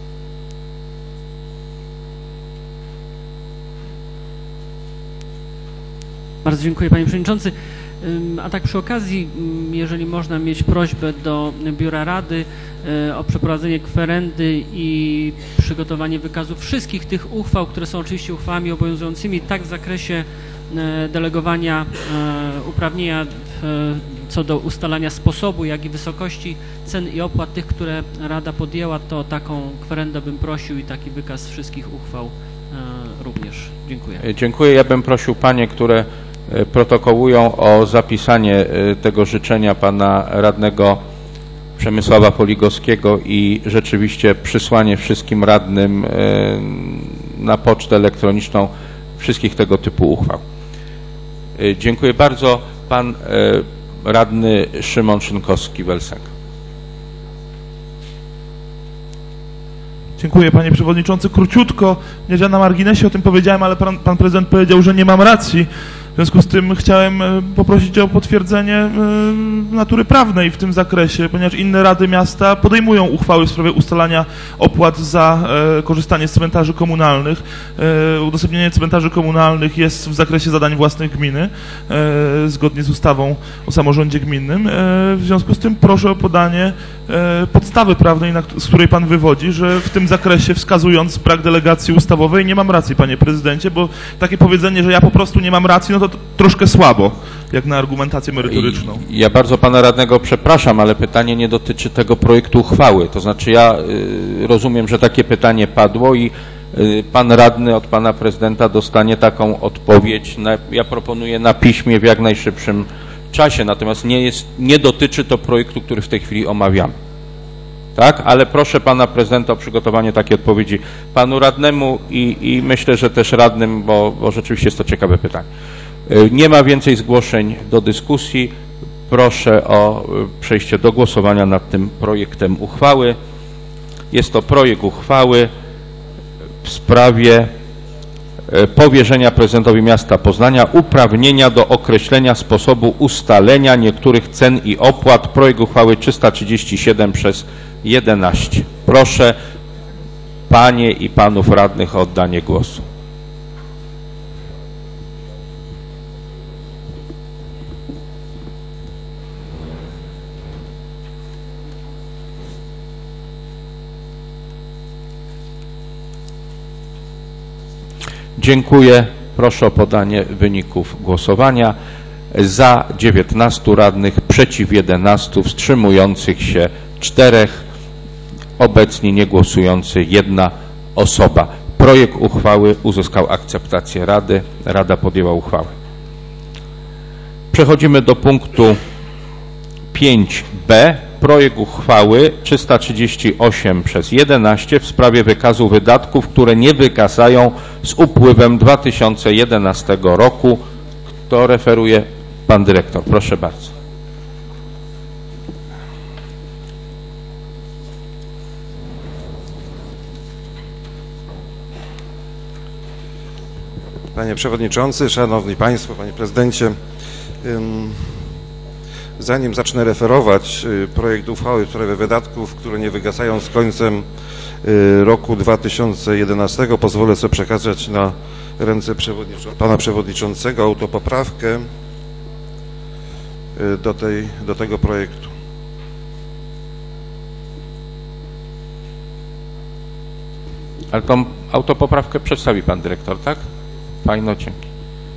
Bardzo dziękuję, panie przewodniczący. A tak przy okazji, jeżeli można mieć prośbę do Biura Rady o przeprowadzenie kwerendy i przygotowanie wykazu wszystkich tych uchwał, które są oczywiście uchwałami obowiązującymi tak w zakresie delegowania uprawnienia co do ustalania sposobu, jak i wysokości cen i opłat tych, które Rada podjęła, to taką kwerendę bym prosił i taki wykaz wszystkich uchwał również. Dziękuję. Dziękuję. Ja bym prosił panie, które protokołują o zapisanie tego życzenia pana radnego Przemysława Poligowskiego i rzeczywiście przysłanie wszystkim radnym na pocztę elektroniczną wszystkich tego typu uchwał. Dziękuję bardzo. Pan radny Szymon Szynkowski-Welsenk. Dziękuję, panie przewodniczący. Króciutko, nie na marginesie o tym powiedziałem, ale pan, pan prezydent powiedział, że nie mam racji. W związku z tym chciałem poprosić o potwierdzenie natury prawnej w tym zakresie, ponieważ inne rady miasta podejmują uchwały w sprawie ustalania opłat za korzystanie z cmentarzy komunalnych. Udostępnienie cmentarzy komunalnych jest w zakresie zadań własnych gminy, zgodnie z ustawą o samorządzie gminnym. W związku z tym proszę o podanie podstawy prawnej, z której pan wywodzi, że w tym zakresie, wskazując brak delegacji ustawowej, nie mam racji, panie prezydencie, bo takie powiedzenie, że ja po prostu nie mam racji, no to troszkę słabo, jak na argumentację merytoryczną. Ja bardzo pana radnego przepraszam, ale pytanie nie dotyczy tego projektu uchwały. To znaczy ja y, rozumiem, że takie pytanie padło i y, pan radny od pana prezydenta dostanie taką odpowiedź. Na, ja proponuję na piśmie w jak najszybszym czasie, natomiast nie, jest, nie dotyczy to projektu, który w tej chwili omawiamy. Tak? Ale proszę pana prezydenta o przygotowanie takiej odpowiedzi panu radnemu i, i myślę, że też radnym, bo, bo rzeczywiście jest to ciekawe pytanie. Nie ma więcej zgłoszeń do dyskusji. Proszę o przejście do głosowania nad tym projektem uchwały. Jest to projekt uchwały w sprawie powierzenia prezydentowi miasta Poznania uprawnienia do określenia sposobu ustalenia niektórych cen i opłat. Projekt uchwały trzysta trzydzieści siedem przez jedenaście. Proszę panie i panów radnych o oddanie głosu. Dziękuję. Proszę o podanie wyników głosowania. Za dziewiętnastu radnych, przeciw jedenastu, wstrzymujących się czterech, obecnie niegłosujący jedna osoba. Projekt uchwały uzyskał akceptację Rady. Rada podjęła uchwałę. Przechodzimy do punktu pięć b. Projekt uchwały trzysta trzydzieści osiem przez jedenaście w sprawie wykazu wydatków, które nie wygasają z upływem dwa tysiące jedenastego roku. Kto referuje? Pan dyrektor. Proszę bardzo. Panie Przewodniczący, Szanowni Państwo, Panie Prezydencie, zanim zacznę referować projekt uchwały w sprawie wydatków, które nie wygasają z końcem roku dwa tysiące jedenastego, pozwolę sobie przekazać na ręce przewodniczą- Pana Przewodniczącego autopoprawkę do, tej, do tego projektu. Ale tą autopoprawkę przedstawi Pan Dyrektor, tak? Fajno, dzięki.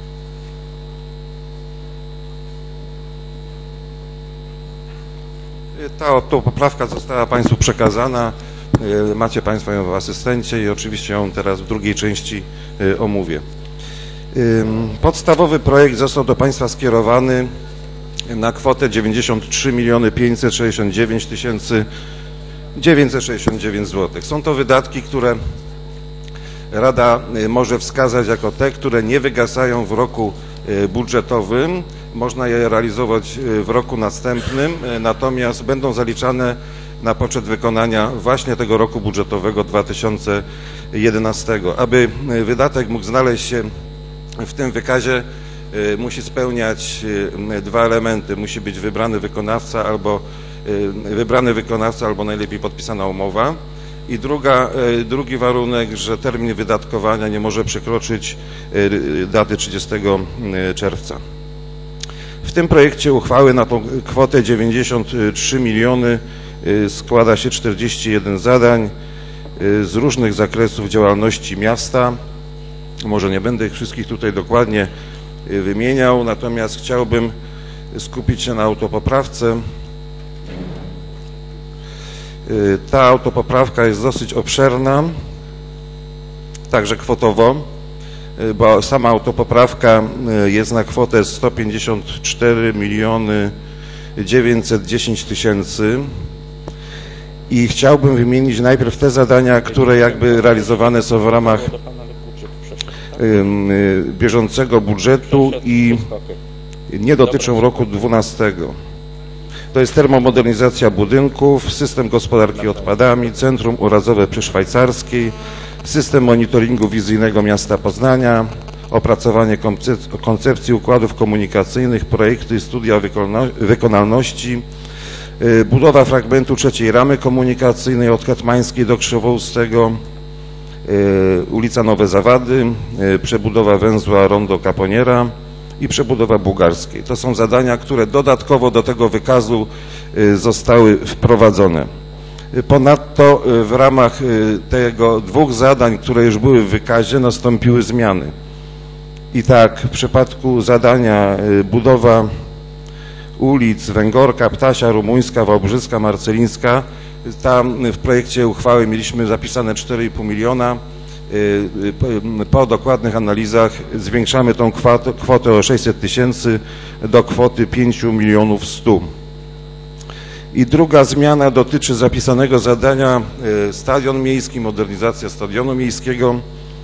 Ta autopoprawka została Państwu przekazana. Macie Państwo ją w asystencie i oczywiście ją teraz w drugiej części omówię. Podstawowy projekt został do Państwa skierowany na kwotę dziewięćdziesiąt trzy miliony pięćset sześćdziesiąt dziewięć tysięcy dziewięćset sześćdziesiąt dziewięć złotych. Są to wydatki, które Rada może wskazać jako te, które nie wygasają w roku budżetowym. Można je realizować w roku następnym, natomiast będą zaliczane na poczet wykonania właśnie tego roku budżetowego dwa tysiące jedenastego. Aby wydatek mógł znaleźć się w tym wykazie, musi spełniać dwa elementy. Musi być wybrany wykonawca albo wybrany wykonawca albo najlepiej podpisana umowa. I druga, drugi warunek, że termin wydatkowania nie może przekroczyć daty trzydziestego czerwca. W tym projekcie uchwały na tą kwotę dziewięćdziesiąt trzy miliony składa się czterdzieści jeden zadań z różnych zakresów działalności miasta. Może nie będę ich wszystkich tutaj dokładnie wymieniał, natomiast chciałbym skupić się na autopoprawce. Ta autopoprawka jest dosyć obszerna, także kwotowo. bo sama autopoprawka jest na kwotę sto pięćdziesiąt cztery miliony dziewięćset dziesięć tysięcy i chciałbym wymienić najpierw te zadania, które jakby realizowane są w ramach bieżącego budżetu i nie dotyczą roku dwunastego. To jest termomodernizacja budynków, system gospodarki odpadami, centrum urazowe przy Szwajcarskiej, system monitoringu wizyjnego miasta Poznania, opracowanie koncepcji układów komunikacyjnych, projekty i studia wykonalności, budowa fragmentu trzeciej ramy komunikacyjnej od Hetmańskiej do Krzywoustego, ulica Nowe Zawady, przebudowa węzła Rondo Caponiera i przebudowa Bułgarskiej. To są zadania, które dodatkowo do tego wykazu zostały wprowadzone. Ponadto w ramach tego dwóch zadań, które już były w wykazie, nastąpiły zmiany. I tak w przypadku zadania budowa ulic Węgorka, Ptasia, Rumuńska, Wałbrzyska, Marcelińska, tam w projekcie uchwały mieliśmy zapisane cztery i pół miliona. Po dokładnych analizach zwiększamy tą kwotę, kwotę o sześćset tysięcy do kwoty pięć milionów sto. I druga zmiana dotyczy zapisanego zadania stadion miejski, modernizacja stadionu miejskiego.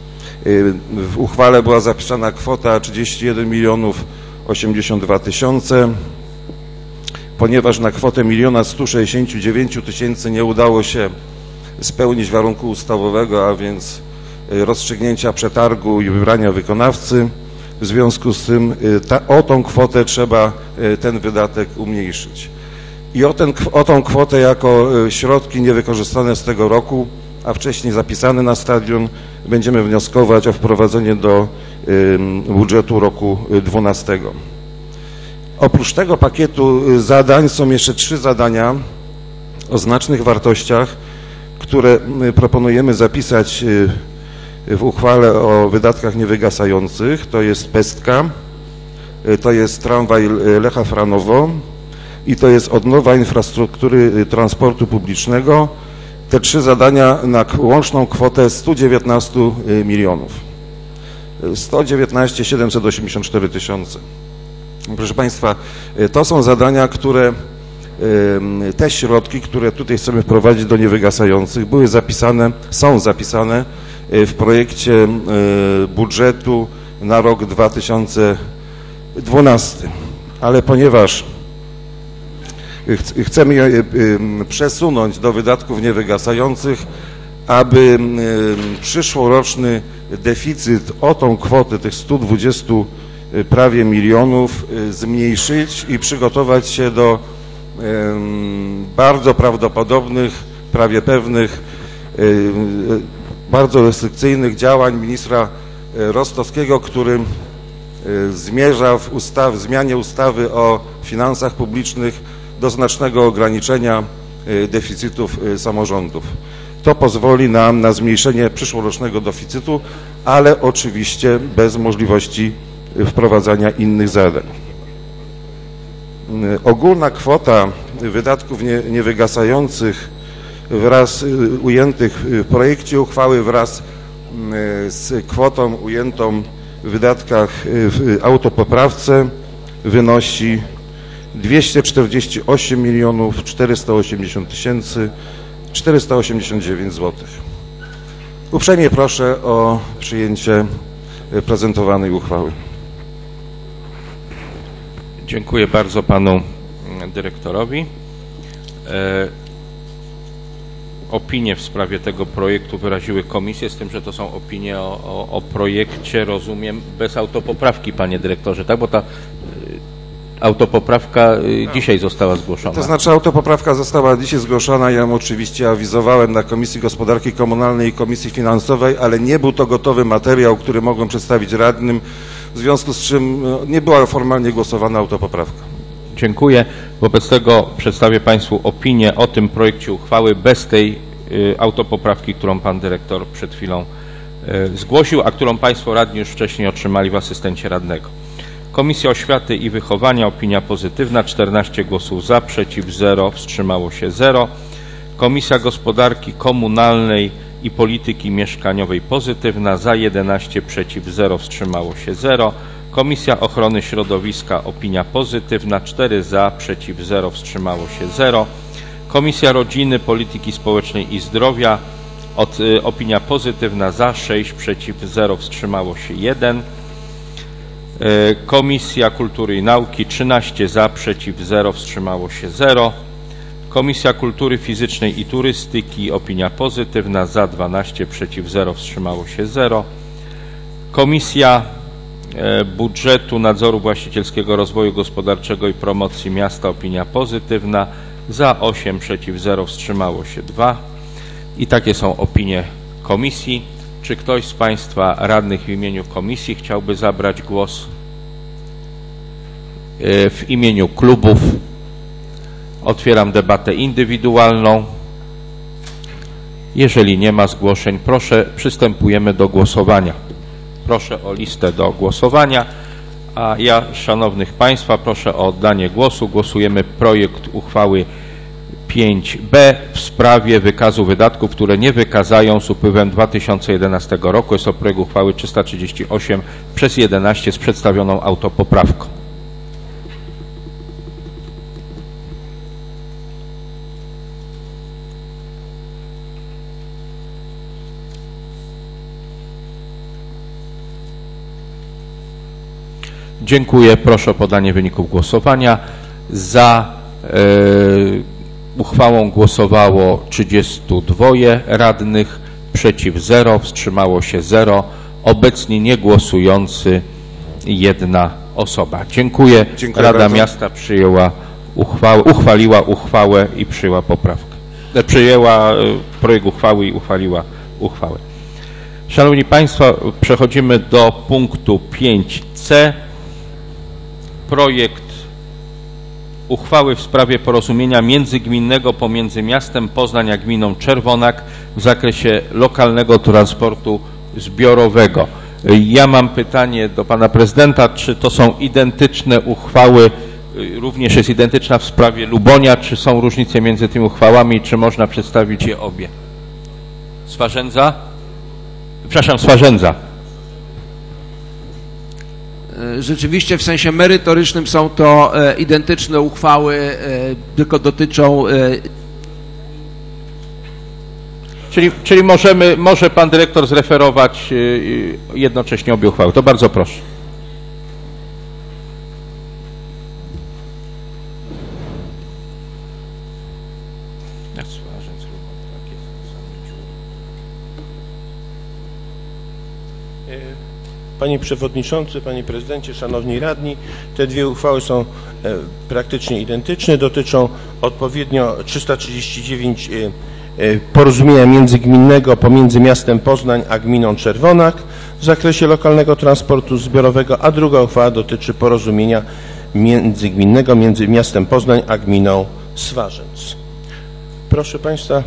W uchwale była zapisana kwota trzydzieści jeden milionów osiemdziesiąt dwa tysiące. Ponieważ na kwotę miliona sto sześćdziesiąt dziewięć tysięcy nie udało się spełnić warunku ustawowego, a więc rozstrzygnięcia przetargu i wybrania wykonawcy, w związku z tym ta, o tą kwotę trzeba ten wydatek umniejszyć. I o, ten, o tą kwotę jako środki niewykorzystane z tego roku, a wcześniej zapisane na stadion, będziemy wnioskować o wprowadzenie do budżetu roku dwunastego. Oprócz tego pakietu zadań są jeszcze trzy zadania o znacznych wartościach, które proponujemy zapisać w uchwale o wydatkach niewygasających. To jest Pestka, to jest tramwaj Lecha Franowo i to jest odnowa infrastruktury transportu publicznego. Te trzy zadania na łączną kwotę sto dziewiętnaście milionów. sto dziewiętnaście siedemset osiemdziesiąt cztery tysiące. Proszę Państwa, to są zadania, które, te środki, które tutaj chcemy wprowadzić do niewygasających, były zapisane, są zapisane w projekcie budżetu na rok dwa tysiące dwunasty. Ale ponieważ chcemy je przesunąć do wydatków niewygasających, aby przyszłoroczny deficyt o tą kwotę tych stu dwudziestu prawie milionów zmniejszyć i przygotować się do bardzo prawdopodobnych, prawie pewnych, bardzo restrykcyjnych działań ministra Rostowskiego, który zmierza w, ustaw, w zmianie ustawy o finansach publicznych do znacznego ograniczenia deficytów samorządów. To pozwoli nam na zmniejszenie przyszłorocznego deficytu, ale oczywiście bez możliwości wprowadzania innych zadań. Ogólna kwota wydatków nie, niewygasających wraz ujętych w projekcie uchwały wraz z kwotą ujętą w wydatkach w autopoprawce wynosi dwieście czterdzieści osiem milionów czterysta osiemdziesiąt tysięcy czterysta osiemdziesiąt dziewięć złotych. Uprzejmie proszę o przyjęcie prezentowanej uchwały. Dziękuję bardzo panu dyrektorowi. E, opinie w sprawie tego projektu wyraziły komisje, z tym, że to są opinie o, o, o projekcie, rozumiem, bez autopoprawki, panie dyrektorze, tak? Bo ta autopoprawka dzisiaj została zgłoszona. To znaczy autopoprawka została dzisiaj zgłoszona, ja ją oczywiście awizowałem na Komisji Gospodarki Komunalnej i Komisji Finansowej, ale nie był to gotowy materiał, który mogłem przedstawić radnym, w związku z czym nie była formalnie głosowana autopoprawka. Dziękuję. Wobec tego przedstawię Państwu opinię o tym projekcie uchwały bez tej y, autopoprawki, którą Pan Dyrektor przed chwilą y, zgłosił, a którą Państwo radni już wcześniej otrzymali w asystencie radnego. Komisja Oświaty i Wychowania, opinia pozytywna, czternaście głosów za, przeciw zero, wstrzymało się zero. Komisja Gospodarki Komunalnej i Polityki Mieszkaniowej pozytywna, za jedenaście, przeciw zero, wstrzymało się zero. Komisja Ochrony Środowiska opinia pozytywna, cztery za, przeciw zero, wstrzymało się zero. Komisja Rodziny, Polityki Społecznej i Zdrowia od, y, opinia pozytywna, za, sześć, przeciw zero, wstrzymało się jeden. Y, Komisja Kultury i Nauki trzynaście za, przeciw zero, wstrzymało się zero. Komisja Kultury Fizycznej i Turystyki opinia pozytywna, za dwanaście, przeciw zero, wstrzymało się zero. Komisja Budżetu, Nadzoru Właścicielskiego, Rozwoju Gospodarczego i Promocji Miasta opinia pozytywna, za osiem, przeciw zero, wstrzymało się dwa. I takie są opinie komisji. Czy ktoś z Państwa radnych w imieniu komisji chciałby zabrać głos w imieniu klubów? Otwieram debatę indywidualną. Jeżeli nie ma zgłoszeń, proszę, przystępujemy do głosowania. Proszę o listę do głosowania, a ja, szanownych Państwa, proszę o oddanie głosu. Głosujemy projekt uchwały pięć B w sprawie wykazu wydatków, które nie wykazają z upływem dwa tysiące jedenastego roku. Jest to projekt uchwały trzysta trzydzieści osiem przez jedenaście z przedstawioną autopoprawką. Dziękuję. Proszę o podanie wyników głosowania. Za e, uchwałą głosowało trzydziestu dwóch radnych, przeciw zero, wstrzymało się zero. Obecnie niegłosujący jedna osoba. Dziękuję. Dziękuję Rada bardzo. Miasta przyjęła uchwałę, uchwaliła uchwałę i przyjęła poprawkę. E, przyjęła e, projekt uchwały i uchwaliła uchwałę. Szanowni Państwo, przechodzimy do punktu pięć C. Projekt uchwały w sprawie porozumienia międzygminnego pomiędzy miastem Poznań a gminą Czerwonak w zakresie lokalnego transportu zbiorowego. Ja mam pytanie do Pana Prezydenta, czy to są identyczne uchwały, również jest identyczna w sprawie Lubonia, czy są różnice między tymi uchwałami, czy można przedstawić je obie? Swarzędza? Przepraszam, Swarzędza. Rzeczywiście w sensie merytorycznym są to e, identyczne uchwały, e, tylko dotyczą... E... Czyli, czyli możemy, może Pan Dyrektor zreferować e, jednocześnie obie uchwały. To bardzo proszę. Panie Przewodniczący, Panie Prezydencie, Szanowni Radni, te dwie uchwały są e, praktycznie identyczne, dotyczą odpowiednio trzysta trzydzieści dziewięć e, e, porozumienia międzygminnego pomiędzy miastem Poznań a gminą Czerwonak w zakresie lokalnego transportu zbiorowego, a druga uchwała dotyczy porozumienia międzygminnego między miastem Poznań a gminą Swarzędz. Proszę Państwa.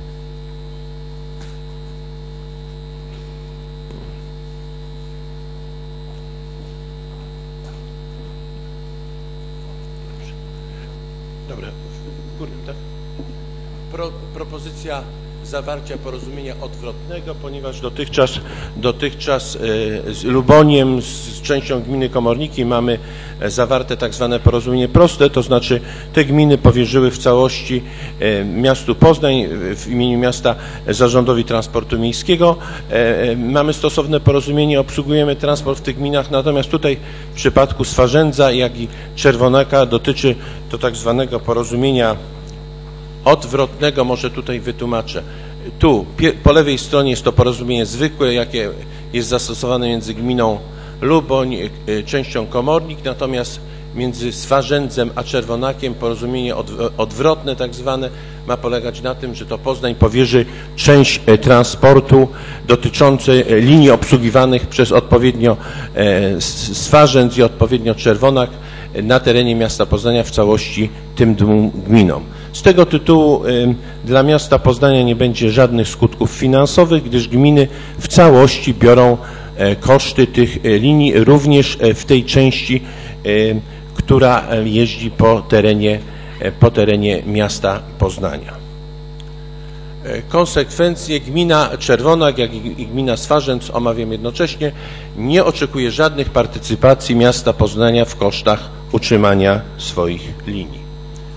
Pro, propozycja zawarcia porozumienia odwrotnego, ponieważ dotychczas, dotychczas e, z Luboniem, z, z częścią gminy Komorniki mamy zawarte tak zwane porozumienie proste, to znaczy te gminy powierzyły w całości e, miastu Poznań w imieniu miasta Zarządowi Transportu Miejskiego. E, mamy stosowne porozumienie, obsługujemy transport w tych gminach, natomiast tutaj w przypadku Swarzędza, jak i Czerwonaka dotyczy to tak zwanego porozumienia odwrotnego, może tutaj wytłumaczę. Tu po lewej stronie jest to porozumienie zwykłe, jakie jest zastosowane między gminą Luboń, częścią Komornik, natomiast między Swarzędzem a Czerwonakiem porozumienie odwrotne tak zwane ma polegać na tym, że to Poznań powierzy część transportu dotyczącej linii obsługiwanych przez odpowiednio Swarzędz i odpowiednio Czerwonak na terenie miasta Poznania w całości tym dwóm gminom. Z tego tytułu y, dla miasta Poznania nie będzie żadnych skutków finansowych, gdyż gminy w całości biorą e, koszty tych e, linii, również e, w tej części, e, która jeździ po terenie, e, po terenie miasta Poznania. konsekwencje gmina Czerwonak, jak i gmina Swarzędz, omawiam jednocześnie, nie oczekuje żadnych partycypacji miasta Poznania w kosztach utrzymania swoich linii.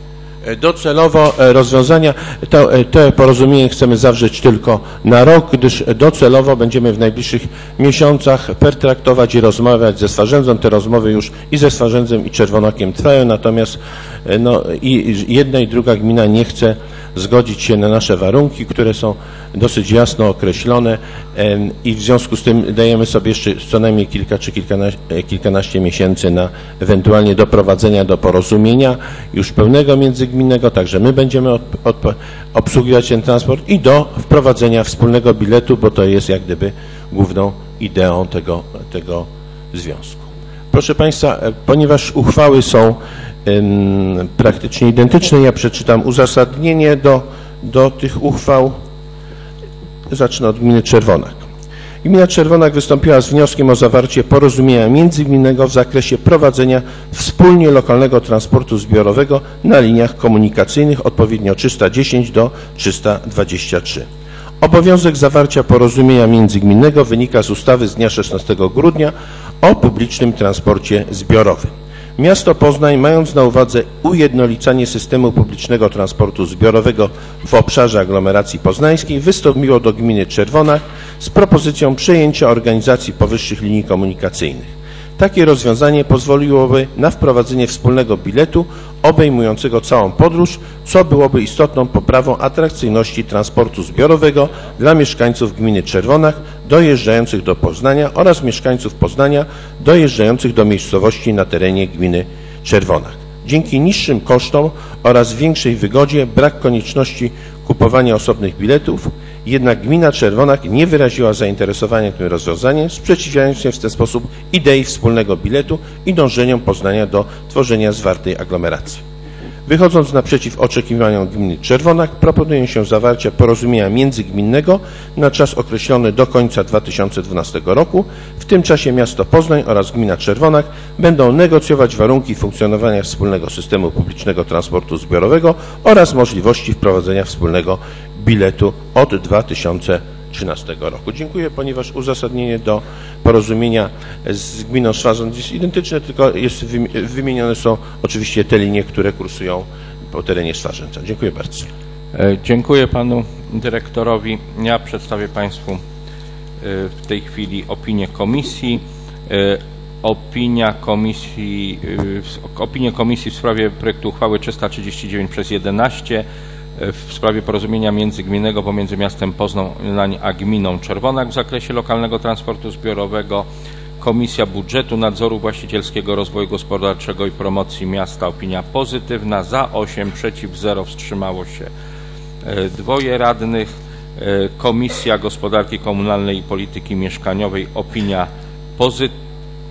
Docelowo rozwiązania, to, to porozumienie chcemy zawrzeć tylko na rok, gdyż docelowo będziemy w najbliższych miesiącach pertraktować i rozmawiać ze Swarzędzą. Te rozmowy już i ze Swarzędzem, i Czerwonakiem trwają, natomiast no, i jedna i druga gmina nie chce zgodzić się na nasze warunki, które są dosyć jasno określone i w związku z tym dajemy sobie jeszcze co najmniej kilka czy kilkanaście, kilkanaście miesięcy na ewentualnie doprowadzenia do porozumienia już pełnego międzygminnego, także my będziemy od, od, obsługiwać ten transport i do wprowadzenia wspólnego biletu, bo to jest jak gdyby główną ideą tego, tego związku. Proszę Państwa, ponieważ uchwały są ym, praktycznie identyczne, ja przeczytam uzasadnienie do, do tych uchwał. Zacznę od gminy Czerwonak. Gmina Czerwonak wystąpiła z wnioskiem o zawarcie porozumienia międzygminnego w zakresie prowadzenia wspólnie lokalnego transportu zbiorowego na liniach komunikacyjnych odpowiednio trzysta dziesięć do trzysta dwadzieścia trzy. Obowiązek zawarcia porozumienia międzygminnego wynika z ustawy z dnia szesnastego grudnia o publicznym transporcie zbiorowym. Miasto Poznań, mając na uwadze ujednolicanie systemu publicznego transportu zbiorowego w obszarze aglomeracji poznańskiej, wystąpiło do gminy Czerwonak z propozycją przejęcia organizacji powyższych linii komunikacyjnych. Takie rozwiązanie pozwoliłoby na wprowadzenie wspólnego biletu obejmującego całą podróż, co byłoby istotną poprawą atrakcyjności transportu zbiorowego dla mieszkańców gminy Czerwonak dojeżdżających do Poznania oraz mieszkańców Poznania dojeżdżających do miejscowości na terenie gminy Czerwonak. Dzięki niższym kosztom oraz większej wygodzie brak konieczności kupowania osobnych biletów, jednak gmina Czerwonak nie wyraziła zainteresowania tym rozwiązaniem, sprzeciwiając się w ten sposób idei wspólnego biletu i dążeniom Poznania do tworzenia zwartej aglomeracji. Wychodząc naprzeciw oczekiwaniom gminy Czerwonak, proponuje się zawarcie porozumienia międzygminnego na czas określony do końca dwa tysiące dwunastego roku. W tym czasie miasto Poznań oraz gmina Czerwonak będą negocjować warunki funkcjonowania wspólnego systemu publicznego transportu zbiorowego oraz możliwości wprowadzenia wspólnego biletu od dwa tysiące trzynastego roku. Dziękuję, ponieważ uzasadnienie do porozumienia z gminą Swarzędz jest identyczne, tylko jest, wymienione są oczywiście te linie, które kursują po terenie Swarzędza. Dziękuję bardzo. Dziękuję panu dyrektorowi. Ja przedstawię państwu w tej chwili opinię komisji. Opinia komisji, opinię komisji w sprawie projektu uchwały trzysta trzydzieści dziewięć przez jedenaście w sprawie porozumienia międzygminnego pomiędzy miastem Poznań a gminą Czerwonak w zakresie lokalnego transportu zbiorowego. Komisja Budżetu, Nadzoru Właścicielskiego, Rozwoju Gospodarczego i Promocji Miasta opinia pozytywna, za osiem, przeciw zero, wstrzymało się dwoje radnych. Komisja Gospodarki Komunalnej i Polityki Mieszkaniowej opinia pozytywna.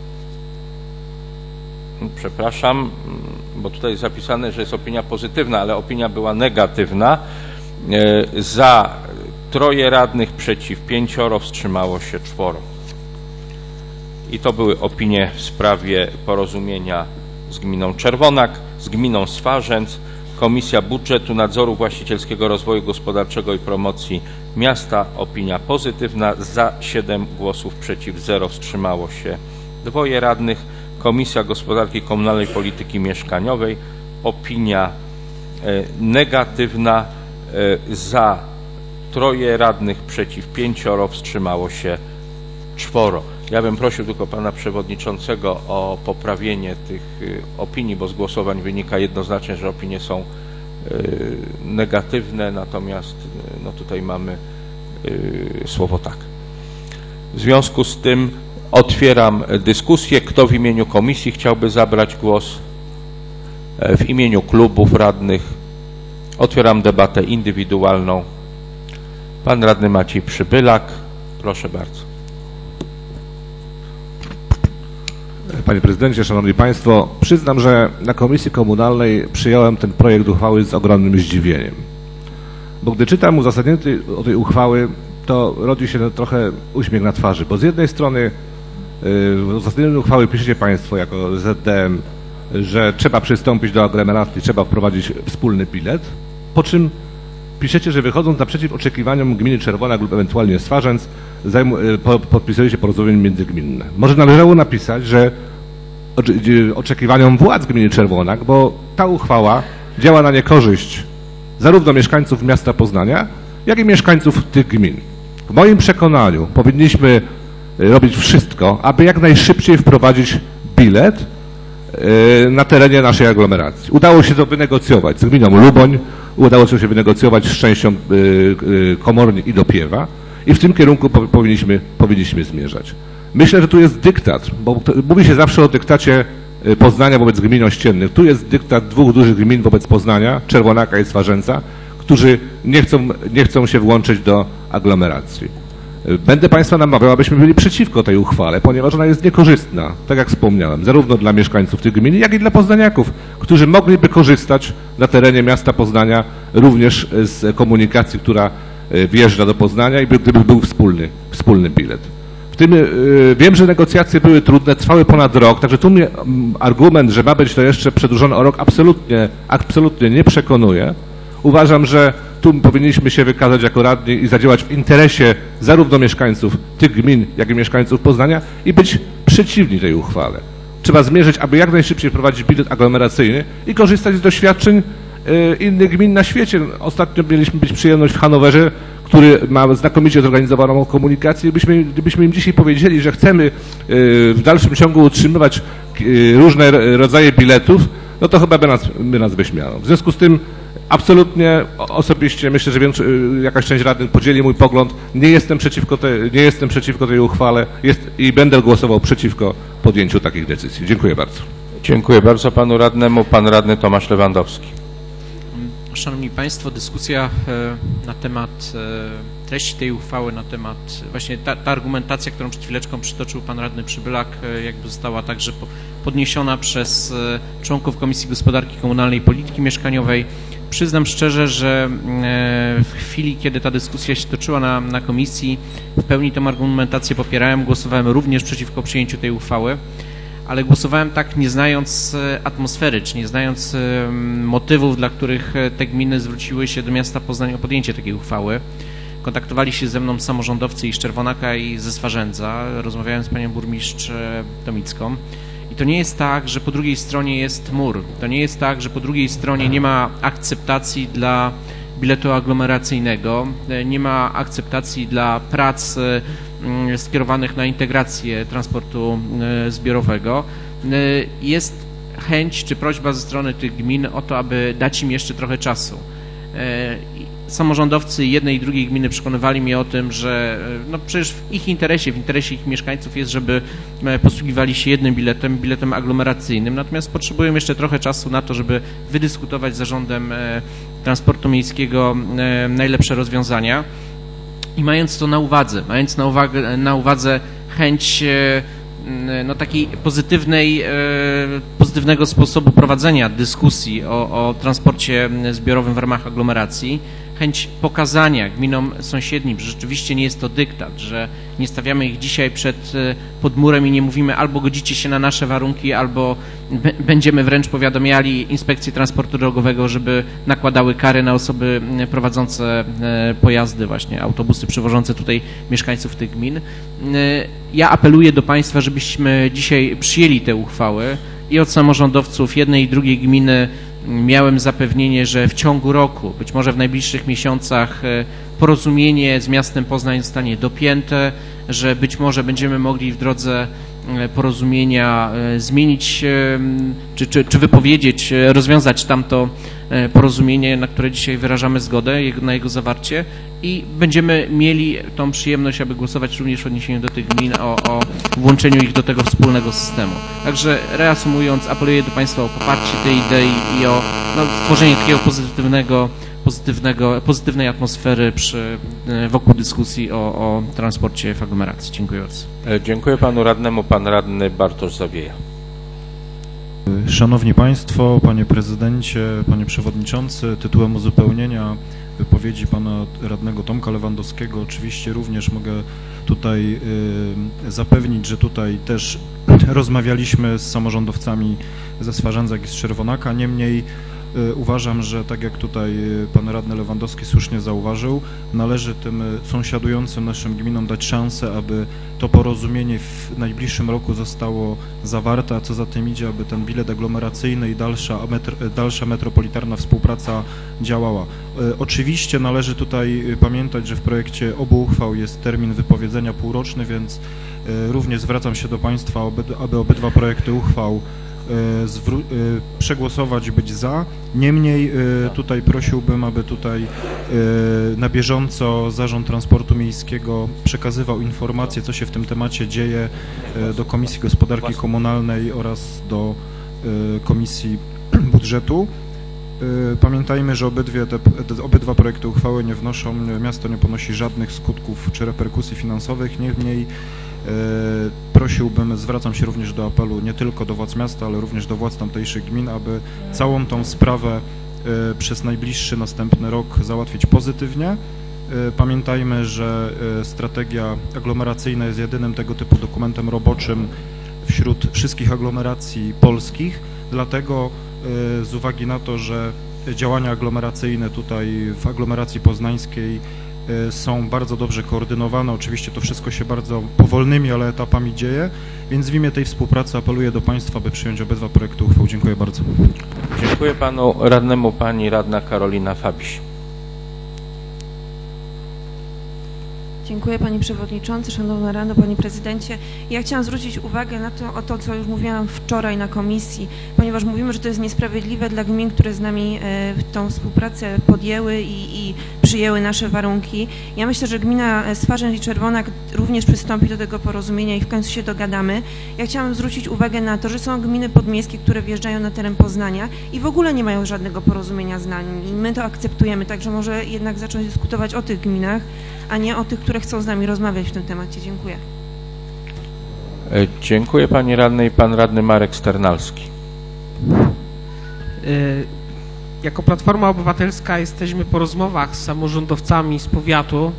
Przepraszam, bo tutaj jest zapisane, że jest opinia pozytywna, ale opinia była negatywna. Za troje radnych, przeciw pięcioro, wstrzymało się czworo. I to były opinie w sprawie porozumienia z gminą Czerwonak, z gminą Swarzędz. Komisja Budżetu, Nadzoru Właścicielskiego, Rozwoju Gospodarczego i Promocji Miasta opinia pozytywna, za siedem głosów, przeciw zero, wstrzymało się dwoje radnych. Komisja Gospodarki Komunalnej i Polityki Mieszkaniowej opinia negatywna, za troje radnych, przeciw pięcioro, wstrzymało się czworo. Ja bym prosił tylko pana przewodniczącego o poprawienie tych opinii, bo z głosowań wynika jednoznacznie, że opinie są negatywne, natomiast no tutaj mamy słowo tak. W związku z tym otwieram dyskusję. Kto w imieniu komisji chciałby zabrać głos? W imieniu klubów radnych otwieram debatę indywidualną. Pan radny Maciej Przybylak, proszę bardzo. Panie Prezydencie, Szanowni Państwo, przyznam, że na Komisji Komunalnej przyjąłem ten projekt uchwały z ogromnym zdziwieniem. Bo gdy czytam uzasadnienie tej, o tej uchwały, to rodzi się trochę uśmiech na twarzy, bo z jednej strony w uzasadnieniu uchwały piszecie Państwo jako Z D M, że trzeba przystąpić do aglomeracji, trzeba wprowadzić wspólny bilet, po czym piszecie, że wychodząc naprzeciw oczekiwaniom gminy Czerwonak lub ewentualnie Swarzędz, podpisujecie porozumienie międzygminne. Może należało napisać, że oczekiwaniom władz gminy Czerwonak, bo ta uchwała działa na niekorzyść zarówno mieszkańców miasta Poznania, jak i mieszkańców tych gmin. W moim przekonaniu powinniśmy robić wszystko, aby jak najszybciej wprowadzić bilet na terenie naszej aglomeracji. Udało się to wynegocjować z gminą Luboń, udało się wynegocjować z częścią Komornik i Dopiewa i w tym kierunku powinniśmy, powinniśmy zmierzać. Myślę, że tu jest dyktat, bo mówi się zawsze o dyktacie Poznania wobec gmin ościennych. Tu jest dyktat dwóch dużych gmin wobec Poznania, Czerwonaka i Swarzędza, którzy nie chcą, nie chcą się włączyć do aglomeracji. Będę Państwa namawiał, abyśmy byli przeciwko tej uchwale, ponieważ ona jest niekorzystna, tak jak wspomniałem, zarówno dla mieszkańców tych gmin, jak i dla poznaniaków, którzy mogliby korzystać na terenie miasta Poznania również z komunikacji, która wjeżdża do Poznania i gdyby był wspólny, wspólny bilet. W tym yy, wiem, że negocjacje były trudne, trwały ponad rok, także tu mnie um, argument, że ma być to jeszcze przedłużone o rok, absolutnie, absolutnie nie przekonuje. Uważam, że tu powinniśmy się wykazać jako radni i zadziałać w interesie zarówno mieszkańców tych gmin, jak i mieszkańców Poznania i być przeciwni tej uchwale. Trzeba zmierzyć, aby jak najszybciej wprowadzić bilet aglomeracyjny i korzystać z doświadczeń y, innych gmin na świecie. Ostatnio mieliśmy być przyjemność w Hanowerze, który ma znakomicie zorganizowaną komunikację. Gdybyśmy, gdybyśmy im dzisiaj powiedzieli, że chcemy y, w dalszym ciągu utrzymywać y, różne rodzaje biletów, no to chyba by nas, by nas wyśmiano. W związku z tym absolutnie osobiście myślę, że większo- jakaś część radnych podzieli mój pogląd. Nie jestem przeciwko, te, nie jestem przeciwko tej uchwale jest, i będę głosował przeciwko podjęciu takich decyzji. Dziękuję bardzo. Dziękuję bardzo panu radnemu. Pan radny Tomasz Lewandowski. Szanowni Państwo, dyskusja na temat treści tej uchwały, na temat właśnie ta, ta argumentacja, którą przed chwileczką przytoczył pan radny Przybylak, jakby została także podniesiona przez członków Komisji Gospodarki Komunalnej i Polityki Mieszkaniowej. Przyznam szczerze, że w chwili, kiedy ta dyskusja się toczyła na, na komisji, w pełni tę argumentację popierałem, głosowałem również przeciwko przyjęciu tej uchwały, ale głosowałem tak, nie znając atmosfery, czy nie znając motywów, dla których te gminy zwróciły się do miasta Poznań o podjęcie takiej uchwały. Kontaktowali się ze mną samorządowcy i z Czerwonaka, i ze Swarzędza. Rozmawiałem z panią burmistrz Tomicką. I to nie jest tak, że po drugiej stronie jest mur. To nie jest tak, że po drugiej stronie nie ma akceptacji dla biletu aglomeracyjnego, nie ma akceptacji dla prac skierowanych na integrację transportu zbiorowego. Jest chęć czy prośba ze strony tych gmin o to, aby dać im jeszcze trochę czasu. Samorządowcy jednej i drugiej gminy przekonywali mnie o tym, że no przecież w ich interesie, w interesie ich mieszkańców jest, żeby posługiwali się jednym biletem, biletem aglomeracyjnym, natomiast potrzebują jeszcze trochę czasu na to, żeby wydyskutować z zarządem transportu miejskiego najlepsze rozwiązania. I mając to na uwadze, mając na uwagę, na uwadze chęć no, takiej pozytywnej, pozytywnego sposobu prowadzenia dyskusji o, o transporcie zbiorowym w ramach aglomeracji, chęć pokazania gminom sąsiednim, że rzeczywiście nie jest to dyktat, że nie stawiamy ich dzisiaj przed pod murem i nie mówimy albo godzicie się na nasze warunki, albo będziemy wręcz powiadamiali Inspekcję Transportu Drogowego, żeby nakładały kary na osoby prowadzące pojazdy, właśnie autobusy przywożące tutaj mieszkańców tych gmin. Ja apeluję do Państwa, żebyśmy dzisiaj przyjęli tę uchwałę i od samorządowców jednej i drugiej gminy miałem zapewnienie, że w ciągu roku, być może w najbliższych miesiącach, porozumienie z miastem Poznań zostanie dopięte, że być może będziemy mogli w drodze porozumienia zmienić czy, czy, czy wypowiedzieć, rozwiązać tamto porozumienie, na które dzisiaj wyrażamy zgodę na jego zawarcie i będziemy mieli tą przyjemność, aby głosować również w odniesieniu do tych gmin o, o włączeniu ich do tego wspólnego systemu. Także reasumując, apeluję do Państwa o poparcie tej idei i o no, stworzenie takiego pozytywnego, pozytywnego, pozytywnej atmosfery przy, wokół dyskusji o, o transporcie w aglomeracji. Dziękuję bardzo. Dziękuję panu radnemu. Pan radny Bartosz Zawieja. Szanowni Państwo, Panie Prezydencie, Panie Przewodniczący, tytułem uzupełnienia wypowiedzi Pana Radnego Tomka Lewandowskiego oczywiście również mogę tutaj y, zapewnić, że tutaj też rozmawialiśmy z samorządowcami ze Swarzędza i z Czerwonaka, niemniej Uważam, że tak jak tutaj pan radny Lewandowski słusznie zauważył, należy tym sąsiadującym naszym gminom dać szansę, aby to porozumienie w najbliższym roku zostało zawarte, a co za tym idzie, aby ten bilet aglomeracyjny i dalsza, metr, dalsza metropolitarna współpraca działała. Oczywiście należy tutaj pamiętać, że w projekcie obu uchwał jest termin wypowiedzenia półroczny, więc również zwracam się do Państwa, aby obydwa projekty uchwał przegłosować, być za. Niemniej tutaj prosiłbym, aby tutaj na bieżąco Zarząd Transportu Miejskiego przekazywał informacje, co się w tym temacie dzieje do Komisji Gospodarki Komunalnej oraz do Komisji Budżetu. Pamiętajmy, że obydwie te, obydwa projekty uchwały nie wnoszą, miasto nie ponosi żadnych skutków czy reperkusji finansowych, niemniej prosiłbym, zwracam się również do apelu nie tylko do władz miasta, ale również do władz tamtejszych gmin, aby całą tą sprawę przez najbliższy następny rok załatwić pozytywnie. Pamiętajmy, że strategia aglomeracyjna jest jedynym tego typu dokumentem roboczym wśród wszystkich aglomeracji polskich, dlatego z uwagi na to, że działania aglomeracyjne tutaj w aglomeracji poznańskiej są bardzo dobrze koordynowane. Oczywiście to wszystko się bardzo powolnymi, ale etapami dzieje, więc w imię tej współpracy apeluję do Państwa, aby przyjąć obydwa projekty uchwał. Dziękuję bardzo. Dziękuję Panu radnemu. Pani radna Karolina Fabiś. Dziękuję Panie Przewodniczący, Szanowna Rado, Panie Prezydencie. Ja chciałam zwrócić uwagę na to, o to, co już mówiłam wczoraj na komisji, ponieważ mówimy, że to jest niesprawiedliwe dla gmin, które z nami e, tą współpracę podjęły i, i przyjęły nasze warunki. Ja myślę, że gmina Swarzędz i Czerwonak również przystąpi do tego porozumienia i w końcu się dogadamy. Ja chciałam zwrócić uwagę na to, że są gminy podmiejskie, które wjeżdżają na teren Poznania i w ogóle nie mają żadnego porozumienia z nami. I my to akceptujemy, także może jednak zacząć dyskutować o tych gminach, a nie o tych, które chcą z nami rozmawiać w tym temacie. Dziękuję. Dziękuję Pani Radnej. Pan Radny Marek Sternalski. Jako Platforma Obywatelska jesteśmy po rozmowach z samorządowcami z powiatu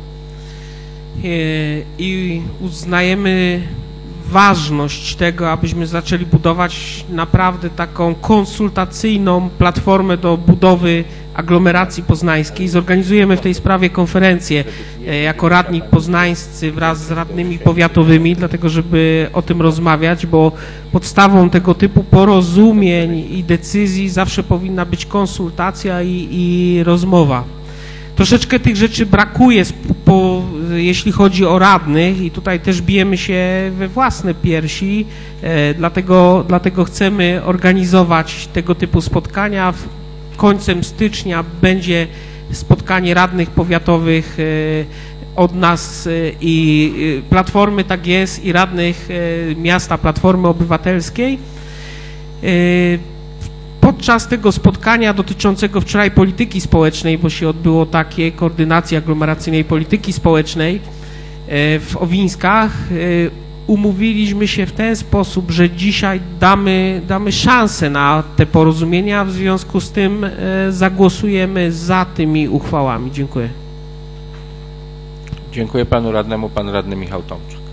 i uznajemy ważność tego, abyśmy zaczęli budować naprawdę taką konsultacyjną platformę do budowy aglomeracji poznańskiej. Zorganizujemy w tej sprawie konferencję jako radni poznańscy wraz z radnymi powiatowymi, dlatego żeby o tym rozmawiać, bo podstawą tego typu porozumień i decyzji zawsze powinna być konsultacja i, i rozmowa. Troszeczkę tych rzeczy brakuje, po, jeśli chodzi o radnych i tutaj też bijemy się we własne piersi, e, dlatego, dlatego chcemy organizować tego typu spotkania. W, końcem stycznia będzie spotkanie radnych powiatowych e, od nas e, i Platformy, tak jest, i radnych e, miasta Platformy Obywatelskiej. E, Podczas tego spotkania dotyczącego wczoraj polityki społecznej, bo się odbyło takie koordynacji aglomeracyjnej polityki społecznej w Owińskach, umówiliśmy się w ten sposób, że dzisiaj damy, damy szansę na te porozumienia, w związku z tym zagłosujemy za tymi uchwałami. Dziękuję. Dziękuję Panu Radnemu. Pan Radny Michał Tomczak.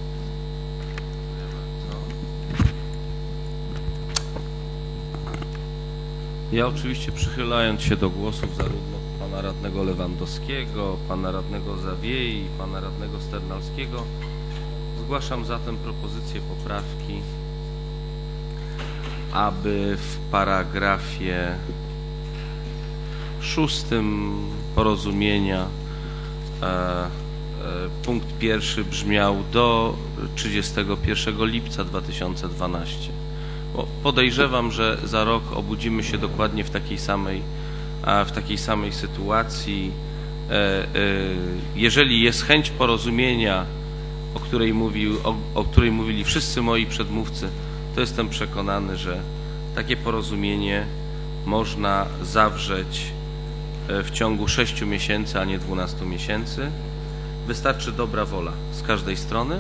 Ja oczywiście, przychylając się do głosów zarówno pana radnego Lewandowskiego, pana radnego Zawiei, pana radnego Sternalskiego, zgłaszam zatem propozycję poprawki, aby w paragrafie szóstym porozumienia e, e, punkt pierwszy brzmiał do trzydziestego pierwszego lipca dwa tysiące dwunastego. Bo podejrzewam, że za rok obudzimy się dokładnie w takiej samej, w takiej samej sytuacji. Jeżeli jest chęć porozumienia, o której, mówił, o, o której mówili wszyscy moi przedmówcy, to jestem przekonany, że takie porozumienie można zawrzeć w ciągu sześciu miesięcy, a nie dwunastu miesięcy. Wystarczy dobra wola z każdej strony.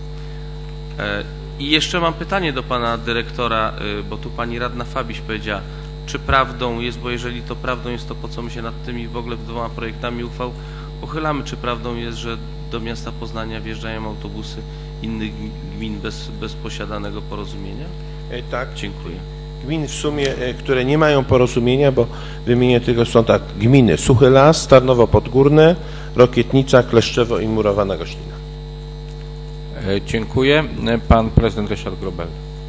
I jeszcze mam pytanie do pana dyrektora, bo tu pani radna Fabiś powiedziała, czy prawdą jest, bo jeżeli to prawdą jest, to po co my się nad tymi w ogóle dwoma projektami uchwał pochylamy, czy prawdą jest, że do miasta Poznania wjeżdżają autobusy innych gmin bez, bez posiadanego porozumienia? E, tak. Dziękuję. gmin w sumie, które nie mają porozumienia, bo wymienię tylko, są tak gminy Suchy Las, Tarnowo Podgórne, Rokietnica, Kleszczewo i Murowana Goślina. Dziękuję. Pan prezydent Ryszard Grobel.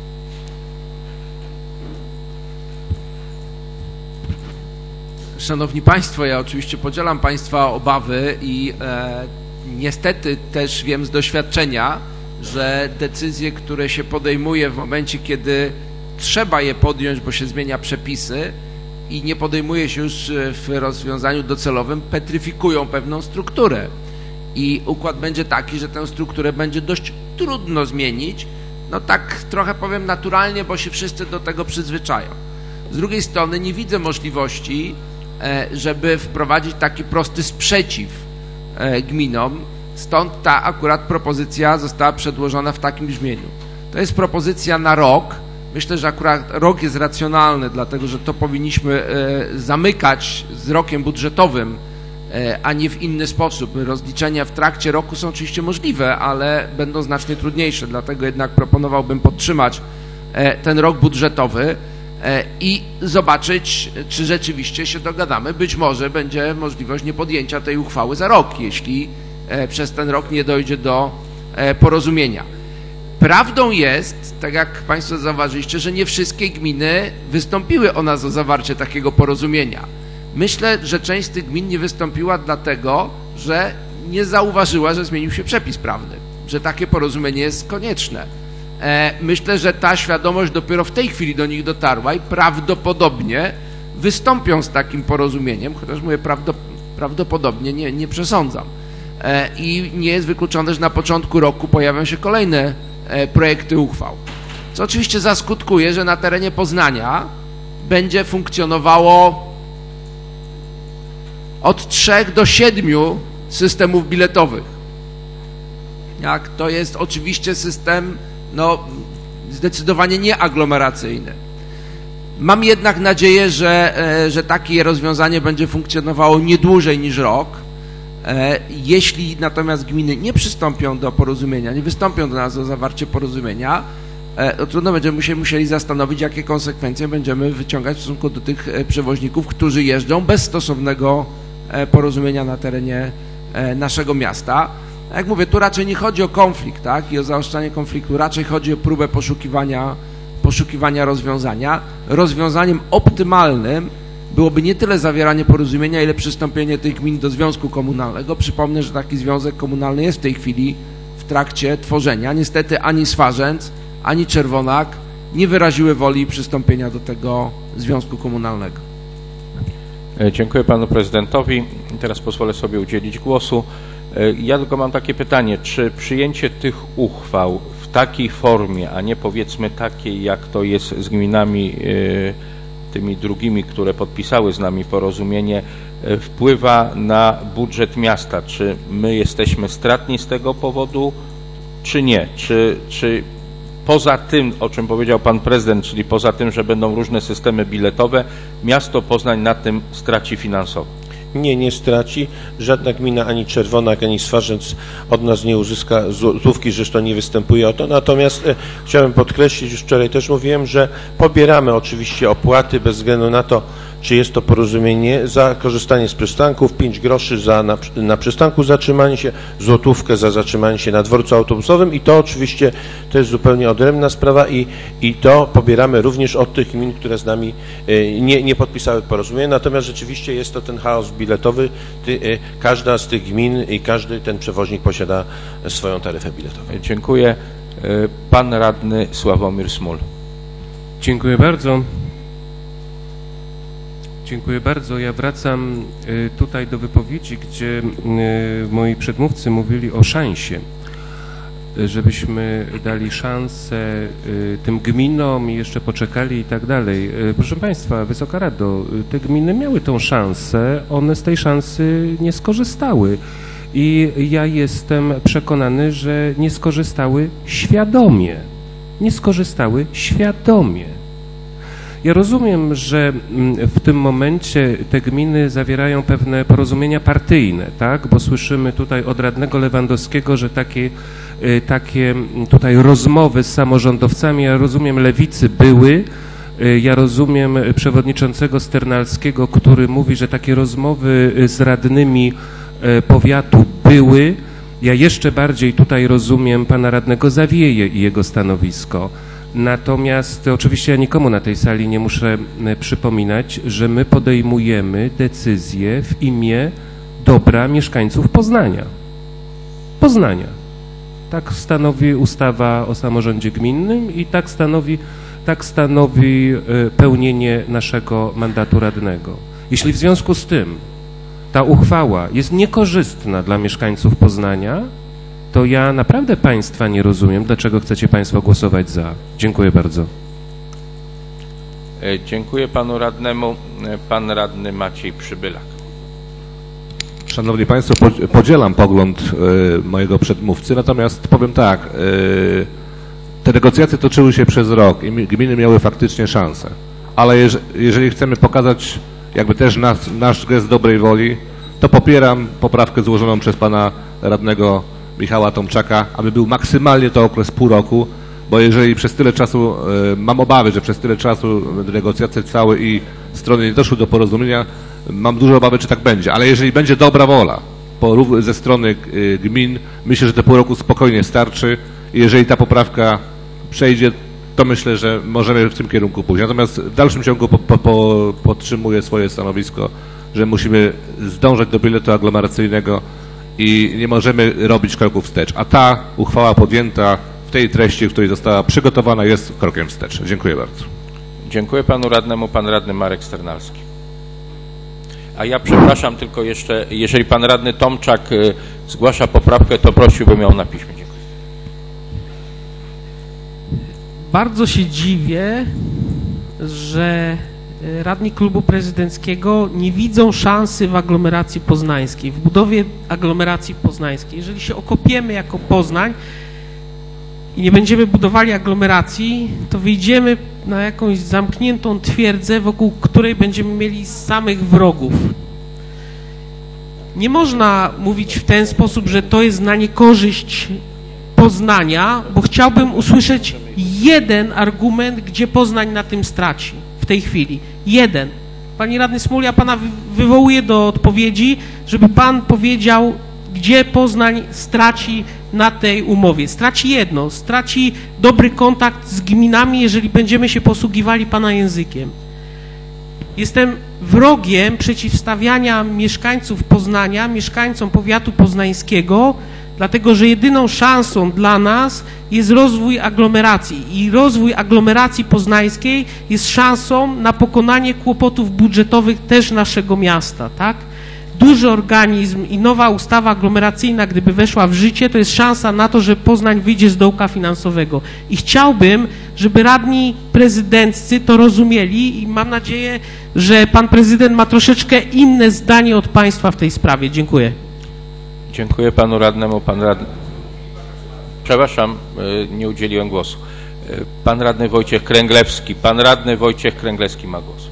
Szanowni Państwo, ja oczywiście podzielam Państwa obawy i e, niestety też wiem z doświadczenia, że decyzje, które się podejmuje w momencie, kiedy trzeba je podjąć, bo się zmienia przepisy i nie podejmuje się już w rozwiązaniu docelowym, petryfikują pewną strukturę. I układ będzie taki, że tę strukturę będzie dość trudno zmienić, no tak trochę powiem naturalnie, bo się wszyscy do tego przyzwyczają. Z drugiej strony nie widzę możliwości, żeby wprowadzić taki prosty sprzeciw gminom, stąd ta akurat propozycja została przedłożona w takim brzmieniu. To jest propozycja na rok. Myślę, że akurat rok jest racjonalny, dlatego że to powinniśmy zamykać z rokiem budżetowym, a nie w inny sposób. Rozliczenia w trakcie roku są oczywiście możliwe, ale będą znacznie trudniejsze, dlatego jednak proponowałbym podtrzymać ten rok budżetowy i zobaczyć, czy rzeczywiście się dogadamy. Być może będzie możliwość niepodjęcia tej uchwały za rok, jeśli przez ten rok nie dojdzie do porozumienia. Prawdą jest, tak jak Państwo zauważyliście, że nie wszystkie gminy wystąpiły o nas o zawarcie takiego porozumienia. Myślę, że część z tych gmin nie wystąpiła dlatego, że nie zauważyła, że zmienił się przepis prawny, że takie porozumienie jest konieczne. Myślę, że ta świadomość dopiero w tej chwili do nich dotarła i prawdopodobnie wystąpią z takim porozumieniem, chociaż mówię prawdopodobnie, nie, nie przesądzam. I nie jest wykluczone, że na początku roku pojawią się kolejne projekty uchwał. Co oczywiście zaskutkuje, że na terenie Poznania będzie funkcjonowało od trzech do siedmiu systemów biletowych. Jak to jest oczywiście system no, zdecydowanie nieaglomeracyjny. Mam jednak nadzieję, że, że takie rozwiązanie będzie funkcjonowało nie dłużej niż rok. Jeśli natomiast gminy nie przystąpią do porozumienia, nie wystąpią do nas o zawarcie porozumienia, to trudno będziemy się musieli zastanowić, jakie konsekwencje będziemy wyciągać w stosunku do tych przewoźników, którzy jeżdżą bez stosownego porozumienia na terenie naszego miasta. Jak mówię, tu raczej nie chodzi o konflikt, tak, i o zaostrzanie konfliktu, raczej chodzi o próbę poszukiwania, poszukiwania rozwiązania. Rozwiązaniem optymalnym byłoby nie tyle zawieranie porozumienia, ile przystąpienie tych gmin do związku komunalnego. Przypomnę, że taki związek komunalny jest w tej chwili w trakcie tworzenia. Niestety ani Swarzędz, ani Czerwonak nie wyraziły woli przystąpienia do tego związku komunalnego. Dziękuję panu prezydentowi. Teraz pozwolę sobie udzielić głosu. Ja tylko mam takie pytanie, czy przyjęcie tych uchwał w takiej formie, a nie powiedzmy takiej, jak to jest z gminami tymi drugimi, które podpisały z nami porozumienie, wpływa na budżet miasta? Czy my jesteśmy stratni z tego powodu, czy nie? Czy, czy poza tym, o czym powiedział pan prezydent, czyli poza tym, że będą różne systemy biletowe, miasto Poznań na tym straci finansowo? Nie, nie straci. Żadna gmina, ani Czerwonak, ani Swarzędz od nas nie uzyska złotówki, zresztą nie występuje o to. Natomiast e, chciałem podkreślić, już wczoraj też mówiłem, że pobieramy oczywiście opłaty bez względu na to, czy jest to porozumienie za korzystanie z przystanków, pięć groszy za, na, na przystanku zatrzymanie się, złotówkę za zatrzymanie się na dworcu autobusowym i to oczywiście to jest zupełnie odrębna sprawa i, i to pobieramy również od tych gmin, które z nami e, nie, nie podpisały porozumienia. Natomiast rzeczywiście jest to ten chaos biletowy. Ty, e, każda z tych gmin i każdy ten przewoźnik posiada swoją taryfę biletową. Dziękuję. E, pan radny Sławomir Smul. Dziękuję bardzo. Dziękuję bardzo. Ja wracam tutaj do wypowiedzi, gdzie moi przedmówcy mówili o szansie, żebyśmy dali szansę tym gminom i jeszcze poczekali i tak dalej. Proszę Państwa, Wysoka Rado, te gminy miały tą szansę, one z tej szansy nie skorzystały i ja jestem przekonany, że nie skorzystały świadomie. Nie skorzystały świadomie. Ja rozumiem, że w tym momencie te gminy zawierają pewne porozumienia partyjne, tak? Bo słyszymy tutaj od radnego Lewandowskiego, że takie, takie tutaj rozmowy z samorządowcami, ja rozumiem, Lewicy były, Ja rozumiem przewodniczącego Sternalskiego, który mówi, że takie rozmowy z radnymi powiatu były. Ja jeszcze bardziej tutaj rozumiem pana radnego Zawieję i jego stanowisko. Natomiast oczywiście ja nikomu na tej sali nie muszę przypominać, że my podejmujemy decyzje w imię dobra mieszkańców Poznania. Poznania. Tak stanowi ustawa o samorządzie gminnym i tak stanowi, tak stanowi pełnienie naszego mandatu radnego. Jeśli w związku z tym ta uchwała jest niekorzystna dla mieszkańców Poznania, to ja naprawdę państwa nie rozumiem, dlaczego chcecie państwo głosować za. Dziękuję bardzo. Dziękuję panu radnemu. Pan radny Maciej Przybylak. Szanowni Państwo, podzielam pogląd y, mojego przedmówcy, natomiast powiem tak, y, te negocjacje toczyły się przez rok i gminy miały faktycznie szansę, ale jeż, jeżeli chcemy pokazać jakby też nas, nasz gest dobrej woli, to popieram poprawkę złożoną przez pana radnego Michała Tomczaka, aby był maksymalnie to okres pół roku, bo jeżeli przez tyle czasu, y, mam obawy, że przez tyle czasu negocjacje trwały i strony nie doszły do porozumienia, mam duże obawy, czy tak będzie, ale jeżeli będzie dobra wola po, ze strony y, gmin, myślę, że te pół roku spokojnie starczy i jeżeli ta poprawka przejdzie, to myślę, że możemy w tym kierunku pójść. Natomiast w dalszym ciągu po, po, po, podtrzymuję swoje stanowisko, że musimy zdążać do biletu aglomeracyjnego i nie możemy robić kroków wstecz. A ta uchwała podjęta w tej treści, w której została przygotowana, jest krokiem wstecz. Dziękuję bardzo. Dziękuję panu radnemu. Pan radny Marek Sternalski. A ja przepraszam tylko jeszcze, jeżeli pan radny Tomczak y, zgłasza poprawkę, to prosiłbym ją na piśmie. Dziękuję. Bardzo się dziwię, że radni klubu prezydenckiego nie widzą szansy w aglomeracji poznańskiej, w budowie aglomeracji poznańskiej. Jeżeli się okopiemy jako Poznań i nie będziemy budowali aglomeracji, to wyjdziemy na jakąś zamkniętą twierdzę, wokół której będziemy mieli samych wrogów. Nie można mówić w ten sposób, że to jest na niekorzyść Poznania, bo chciałbym usłyszeć jeden argument, gdzie Poznań na tym straci w tej chwili. Jeden. Panie radny Smul, ja pana wywołuję do odpowiedzi, żeby pan powiedział, gdzie Poznań straci na tej umowie. Straci jedno, straci dobry kontakt z gminami, jeżeli będziemy się posługiwali pana językiem. Jestem wrogiem przeciwstawiania mieszkańców Poznania, mieszkańcom powiatu poznańskiego, dlatego że jedyną szansą dla nas jest rozwój aglomeracji i rozwój aglomeracji poznańskiej jest szansą na pokonanie kłopotów budżetowych też naszego miasta, tak? Duży organizm i nowa ustawa aglomeracyjna, gdyby weszła w życie, to jest szansa na to, że Poznań wyjdzie z dołka finansowego. I chciałbym, żeby radni prezydenccy to rozumieli i mam nadzieję, że pan prezydent ma troszeczkę inne zdanie od państwa w tej sprawie. Dziękuję. Dziękuję panu radnemu. Pan radny... Przepraszam, nie udzieliłem głosu. Pan radny Wojciech Kręglewski. Pan radny Wojciech Kręglewski ma głos.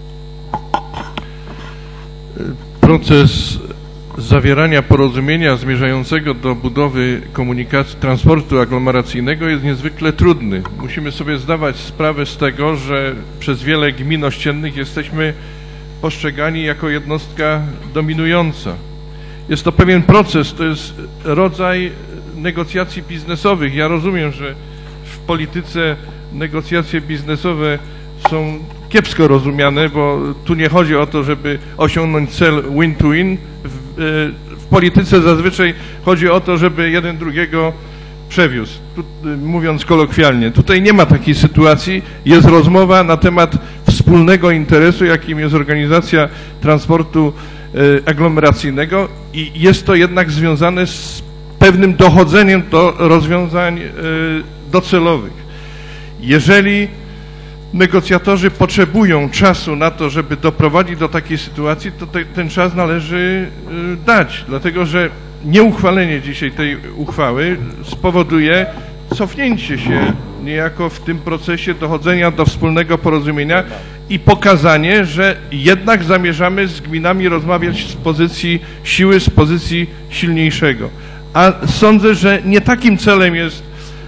Proces zawierania porozumienia zmierzającego do budowy komunikacji, transportu aglomeracyjnego jest niezwykle trudny. Musimy sobie zdawać sprawę z tego, że przez wiele gmin ościennych jesteśmy postrzegani jako jednostka dominująca. Jest to pewien proces, to jest rodzaj negocjacji biznesowych. Ja rozumiem, że w polityce negocjacje biznesowe są kiepsko rozumiane, bo tu nie chodzi o to, żeby osiągnąć cel win-to-win. W, w polityce zazwyczaj chodzi o to, żeby jeden drugiego przewiózł, tu, mówiąc kolokwialnie. Tutaj nie ma takiej sytuacji, jest rozmowa na temat wspólnego interesu, jakim jest organizacja transportu aglomeracyjnego i jest to jednak związane z pewnym dochodzeniem do rozwiązań docelowych. Jeżeli negocjatorzy potrzebują czasu na to, żeby doprowadzić do takiej sytuacji, to te, ten czas należy dać, dlatego że nieuchwalenie dzisiaj tej uchwały spowoduje cofnięcie się niejako w tym procesie dochodzenia do wspólnego porozumienia i pokazanie, że jednak zamierzamy z gminami rozmawiać z pozycji siły, z pozycji silniejszego. A sądzę, że nie takim celem jest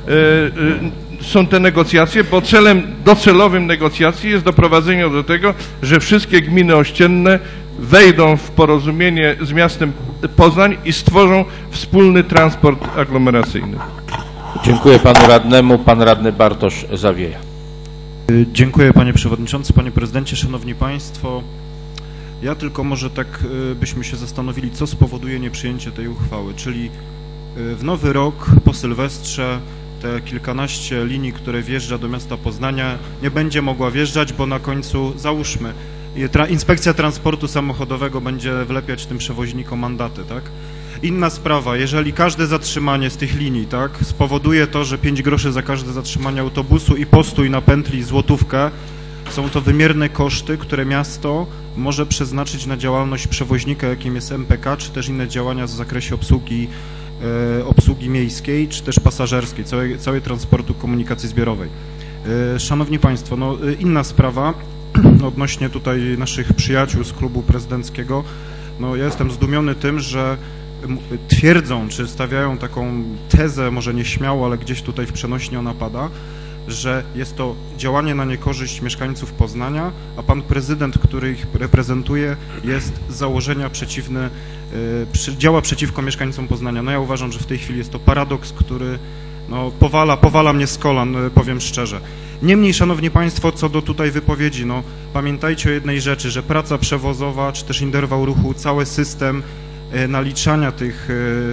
są te negocjacje, bo celem docelowym negocjacji jest doprowadzenie do tego, że wszystkie gminy ościenne wejdą w porozumienie z miastem Poznań i stworzą wspólny transport aglomeracyjny. Dziękuję panu radnemu. Pan radny Bartosz Zawieja. Dziękuję panie przewodniczący, panie prezydencie, szanowni państwo. Ja tylko może tak byśmy się zastanowili, co spowoduje nieprzyjęcie tej uchwały, czyli w nowy rok po Sylwestrze te kilkanaście linii, które wjeżdża do miasta Poznania, nie będzie mogła wjeżdżać, bo na końcu, załóżmy, Inspekcja Transportu Samochodowego będzie wlepiać tym przewoźnikom mandaty, tak? Inna sprawa, jeżeli każde zatrzymanie z tych linii, tak, spowoduje to, że pięć groszy za każde zatrzymanie autobusu i postój na pętli złotówkę, są to wymierne koszty, które miasto może przeznaczyć na działalność przewoźnika, jakim jest M P K, czy też inne działania w zakresie obsługi, e, obsługi miejskiej, czy też pasażerskiej, całej, całej transportu komunikacji zbiorowej. E, szanowni państwo, no, inna sprawa, odnośnie tutaj naszych przyjaciół z klubu prezydenckiego, no ja jestem zdumiony tym, że twierdzą, czy stawiają taką tezę, może nieśmiało, ale gdzieś tutaj w przenośni ona pada, że jest to działanie na niekorzyść mieszkańców Poznania, a pan prezydent, który ich reprezentuje, jest z założenia przeciwny, działa przeciwko mieszkańcom Poznania. No ja uważam, że w tej chwili jest to paradoks, który no, powala, powala mnie z kolan, powiem szczerze. Niemniej, szanowni państwo, co do tutaj wypowiedzi, no pamiętajcie o jednej rzeczy, że praca przewozowa, czy też interwał ruchu, cały system naliczania tych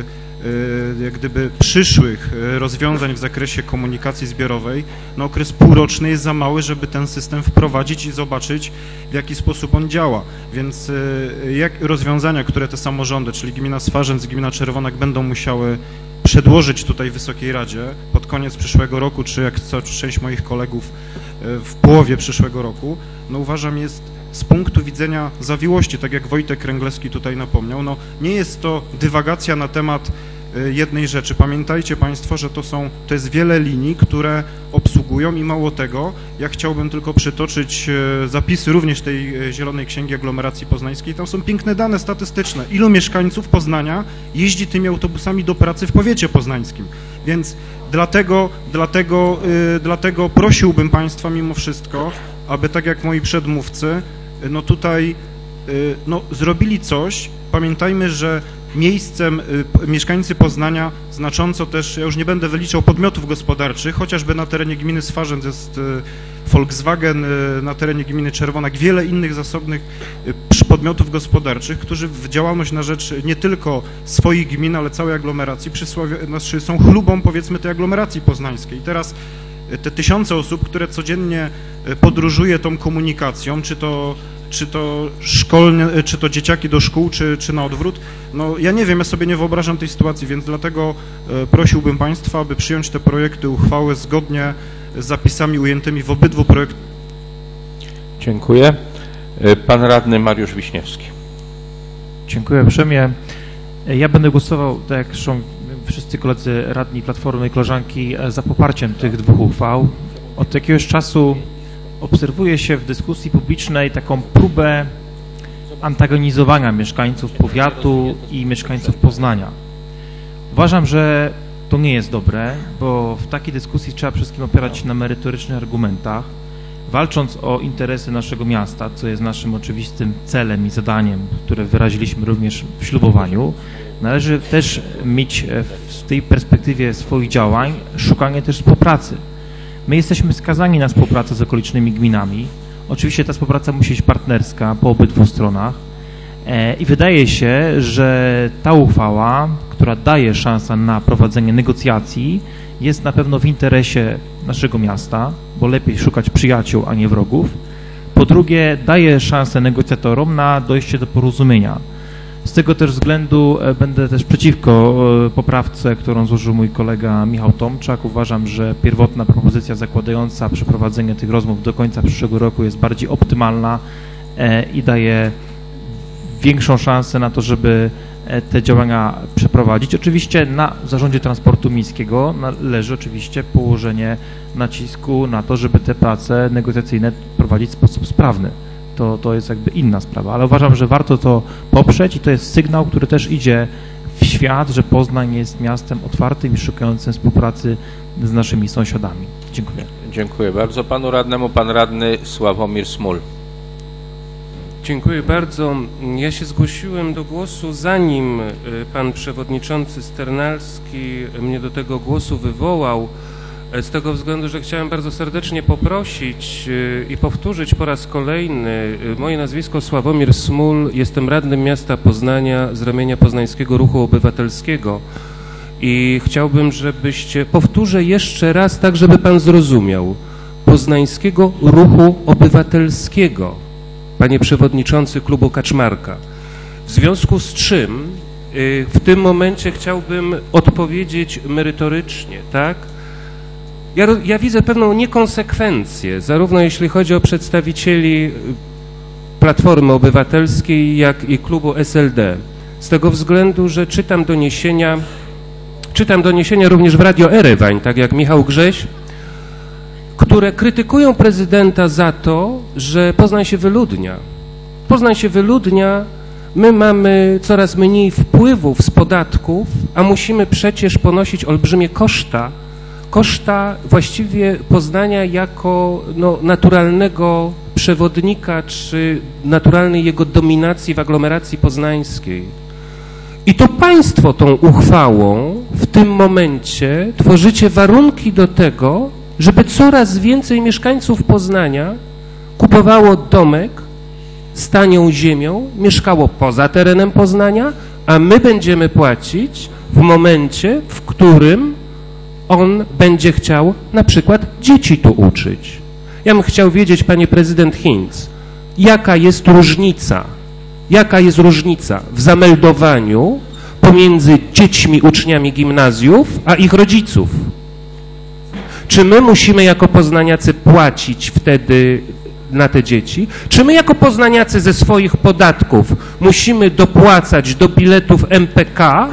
jak gdyby przyszłych rozwiązań w zakresie komunikacji zbiorowej, no okres półroczny jest za mały, żeby ten system wprowadzić i zobaczyć, w jaki sposób on działa. Więc jak rozwiązania, które te samorządy, czyli gmina Swarzędz, gmina Czerwonak będą musiały przedłożyć tutaj Wysokiej Radzie pod koniec przyszłego roku, czy jak co część moich kolegów w połowie przyszłego roku, no uważam jest z punktu widzenia zawiłości, tak jak Wojtek Kręglewski tutaj napomniał, no nie jest to dywagacja na temat jednej rzeczy. Pamiętajcie państwo, że to są, to jest wiele linii, które obsługują i mało tego, ja chciałbym tylko przytoczyć zapisy również tej Zielonej Księgi Aglomeracji Poznańskiej, tam są piękne dane statystyczne, ilu mieszkańców Poznania jeździ tymi autobusami do pracy w powiecie poznańskim, więc dlatego, dlatego, yy, dlatego prosiłbym państwa mimo wszystko, aby tak jak moi przedmówcy, no tutaj yy, no, zrobili coś. Pamiętajmy, że miejscem y, mieszkańcy Poznania znacząco też, ja już nie będę wyliczał podmiotów gospodarczych, chociażby na terenie gminy Swarzędz jest y, Volkswagen, y, na terenie gminy Czerwonak, wiele innych zasobnych y, podmiotów gospodarczych, którzy w działalność na rzecz nie tylko swoich gmin, ale całej aglomeracji przysławia, znaczy są chlubą, powiedzmy, tej aglomeracji poznańskiej. I teraz y, te tysiące osób, które codziennie y, podróżuje tą komunikacją, czy to czy to szkolne, czy to dzieciaki do szkół, czy, czy na odwrót, no ja nie wiem, ja sobie nie wyobrażam tej sytuacji, więc dlatego e, prosiłbym państwa, aby przyjąć te projekty uchwały zgodnie z zapisami ujętymi w obydwu projektach. Dziękuję. Pan radny Mariusz Wiśniewski. Dziękuję uprzejmie. Ja będę głosował, tak jak zresztą wszyscy koledzy radni Platformy i koleżanki, za poparciem tych dwóch uchwał. Od jakiegoś czasu obserwuje się w dyskusji publicznej taką próbę antagonizowania mieszkańców powiatu i mieszkańców Poznania. Uważam, że to nie jest dobre, bo w takiej dyskusji trzeba przede wszystkim opierać się na merytorycznych argumentach, walcząc o interesy naszego miasta, co jest naszym oczywistym celem i zadaniem, które wyraziliśmy również w ślubowaniu. Należy też mieć w tej perspektywie swoich działań szukanie też współpracy. My jesteśmy skazani na współpracę z okolicznymi gminami. Oczywiście ta współpraca musi być partnerska po obydwu stronach e, i wydaje się, że ta uchwała, która daje szansę na prowadzenie negocjacji, jest na pewno w interesie naszego miasta, bo lepiej szukać przyjaciół, a nie wrogów. Po drugie, daje szansę negocjatorom na dojście do porozumienia. Z tego też względu będę też przeciwko poprawce, którą złożył mój kolega Michał Tomczak. Uważam, że pierwotna propozycja zakładająca przeprowadzenie tych rozmów do końca przyszłego roku jest bardziej optymalna i daje większą szansę na to, żeby te działania przeprowadzić. Oczywiście na Zarządzie Transportu Miejskiego należy oczywiście położenie nacisku na to, żeby te prace negocjacyjne prowadzić w sposób sprawny. To, to jest jakby inna sprawa, ale uważam, że warto to poprzeć i to jest sygnał, który też idzie w świat, że Poznań jest miastem otwartym i szukającym współpracy z naszymi sąsiadami. Dziękuję. Dziękuję bardzo panu radnemu. Pan radny Sławomir Smul. Dziękuję bardzo. Ja się zgłosiłem do głosu, zanim pan przewodniczący Sternalski mnie do tego głosu wywołał, z tego względu, że chciałem bardzo serdecznie poprosić i powtórzyć po raz kolejny. Moje nazwisko Sławomir Smul, jestem radnym miasta Poznania z ramienia Poznańskiego Ruchu Obywatelskiego i chciałbym, żebyście, powtórzę jeszcze raz tak, żeby pan zrozumiał, Poznańskiego Ruchu Obywatelskiego, panie przewodniczący klubu Kaczmarka. W związku z czym w tym momencie chciałbym odpowiedzieć merytorycznie, tak? Ja, ja widzę pewną niekonsekwencję, zarówno jeśli chodzi o przedstawicieli Platformy Obywatelskiej, jak i klubu S L D. Z tego względu, że czytam doniesienia, czytam doniesienia również w Radio Erewań, tak jak Michał Grześ, które krytykują prezydenta za to, że Poznań się wyludnia. Poznań się wyludnia, my mamy coraz mniej wpływów z podatków, a musimy przecież ponosić olbrzymie koszta, koszta właściwie Poznania jako no, naturalnego przewodnika czy naturalnej jego dominacji w aglomeracji poznańskiej. I to państwo tą uchwałą w tym momencie tworzycie warunki do tego, żeby coraz więcej mieszkańców Poznania kupowało domek z tanią ziemią, mieszkało poza terenem Poznania, a my będziemy płacić w momencie, w którym on będzie chciał na przykład dzieci tu uczyć. Ja bym chciał wiedzieć, panie prezydent Hinz, jaka jest różnica, jaka jest różnica w zameldowaniu pomiędzy dziećmi, uczniami gimnazjów, a ich rodziców. Czy my musimy jako poznaniacy płacić wtedy na te dzieci? Czy my jako poznaniacy ze swoich podatków musimy dopłacać do biletów M P K?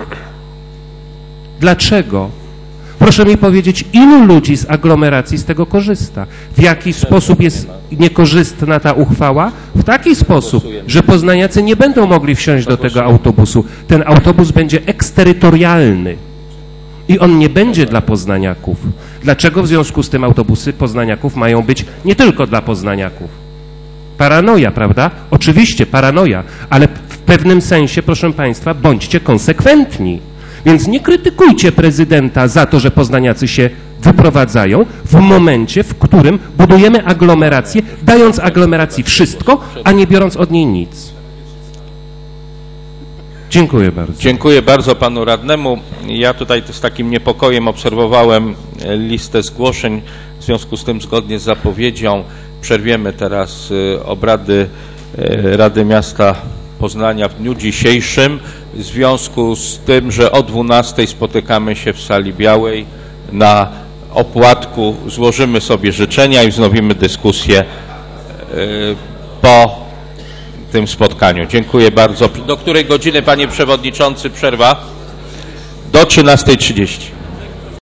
Dlaczego? Proszę mi powiedzieć, ilu ludzi z aglomeracji z tego korzysta? W jaki sposób jest niekorzystna ta uchwała? W taki sposób, że poznaniacy nie będą mogli wsiąść do tego autobusu. Ten autobus będzie eksterytorialny i on nie będzie dla poznaniaków. Dlaczego w związku z tym autobusy poznaniaków mają być nie tylko dla poznaniaków? Paranoja, prawda? Oczywiście paranoja, ale w pewnym sensie, proszę państwa, bądźcie konsekwentni. Więc nie krytykujcie prezydenta za to, że poznaniacy się wyprowadzają w momencie, w którym budujemy aglomerację, dając aglomeracji wszystko, a nie biorąc od niej nic. Dziękuję bardzo. Dziękuję bardzo panu radnemu. Ja tutaj z takim niepokojem obserwowałem listę zgłoszeń. W związku z tym, zgodnie z zapowiedzią, przerwiemy teraz obrady Rady Miasta Poznania w dniu dzisiejszym. W związku z tym, że o dwunastej spotykamy się w sali białej na opłatku, złożymy sobie życzenia i wznowimy dyskusję po tym spotkaniu. Dziękuję bardzo. Do której godziny, panie przewodniczący, przerwa? Do trzynastej trzydzieści.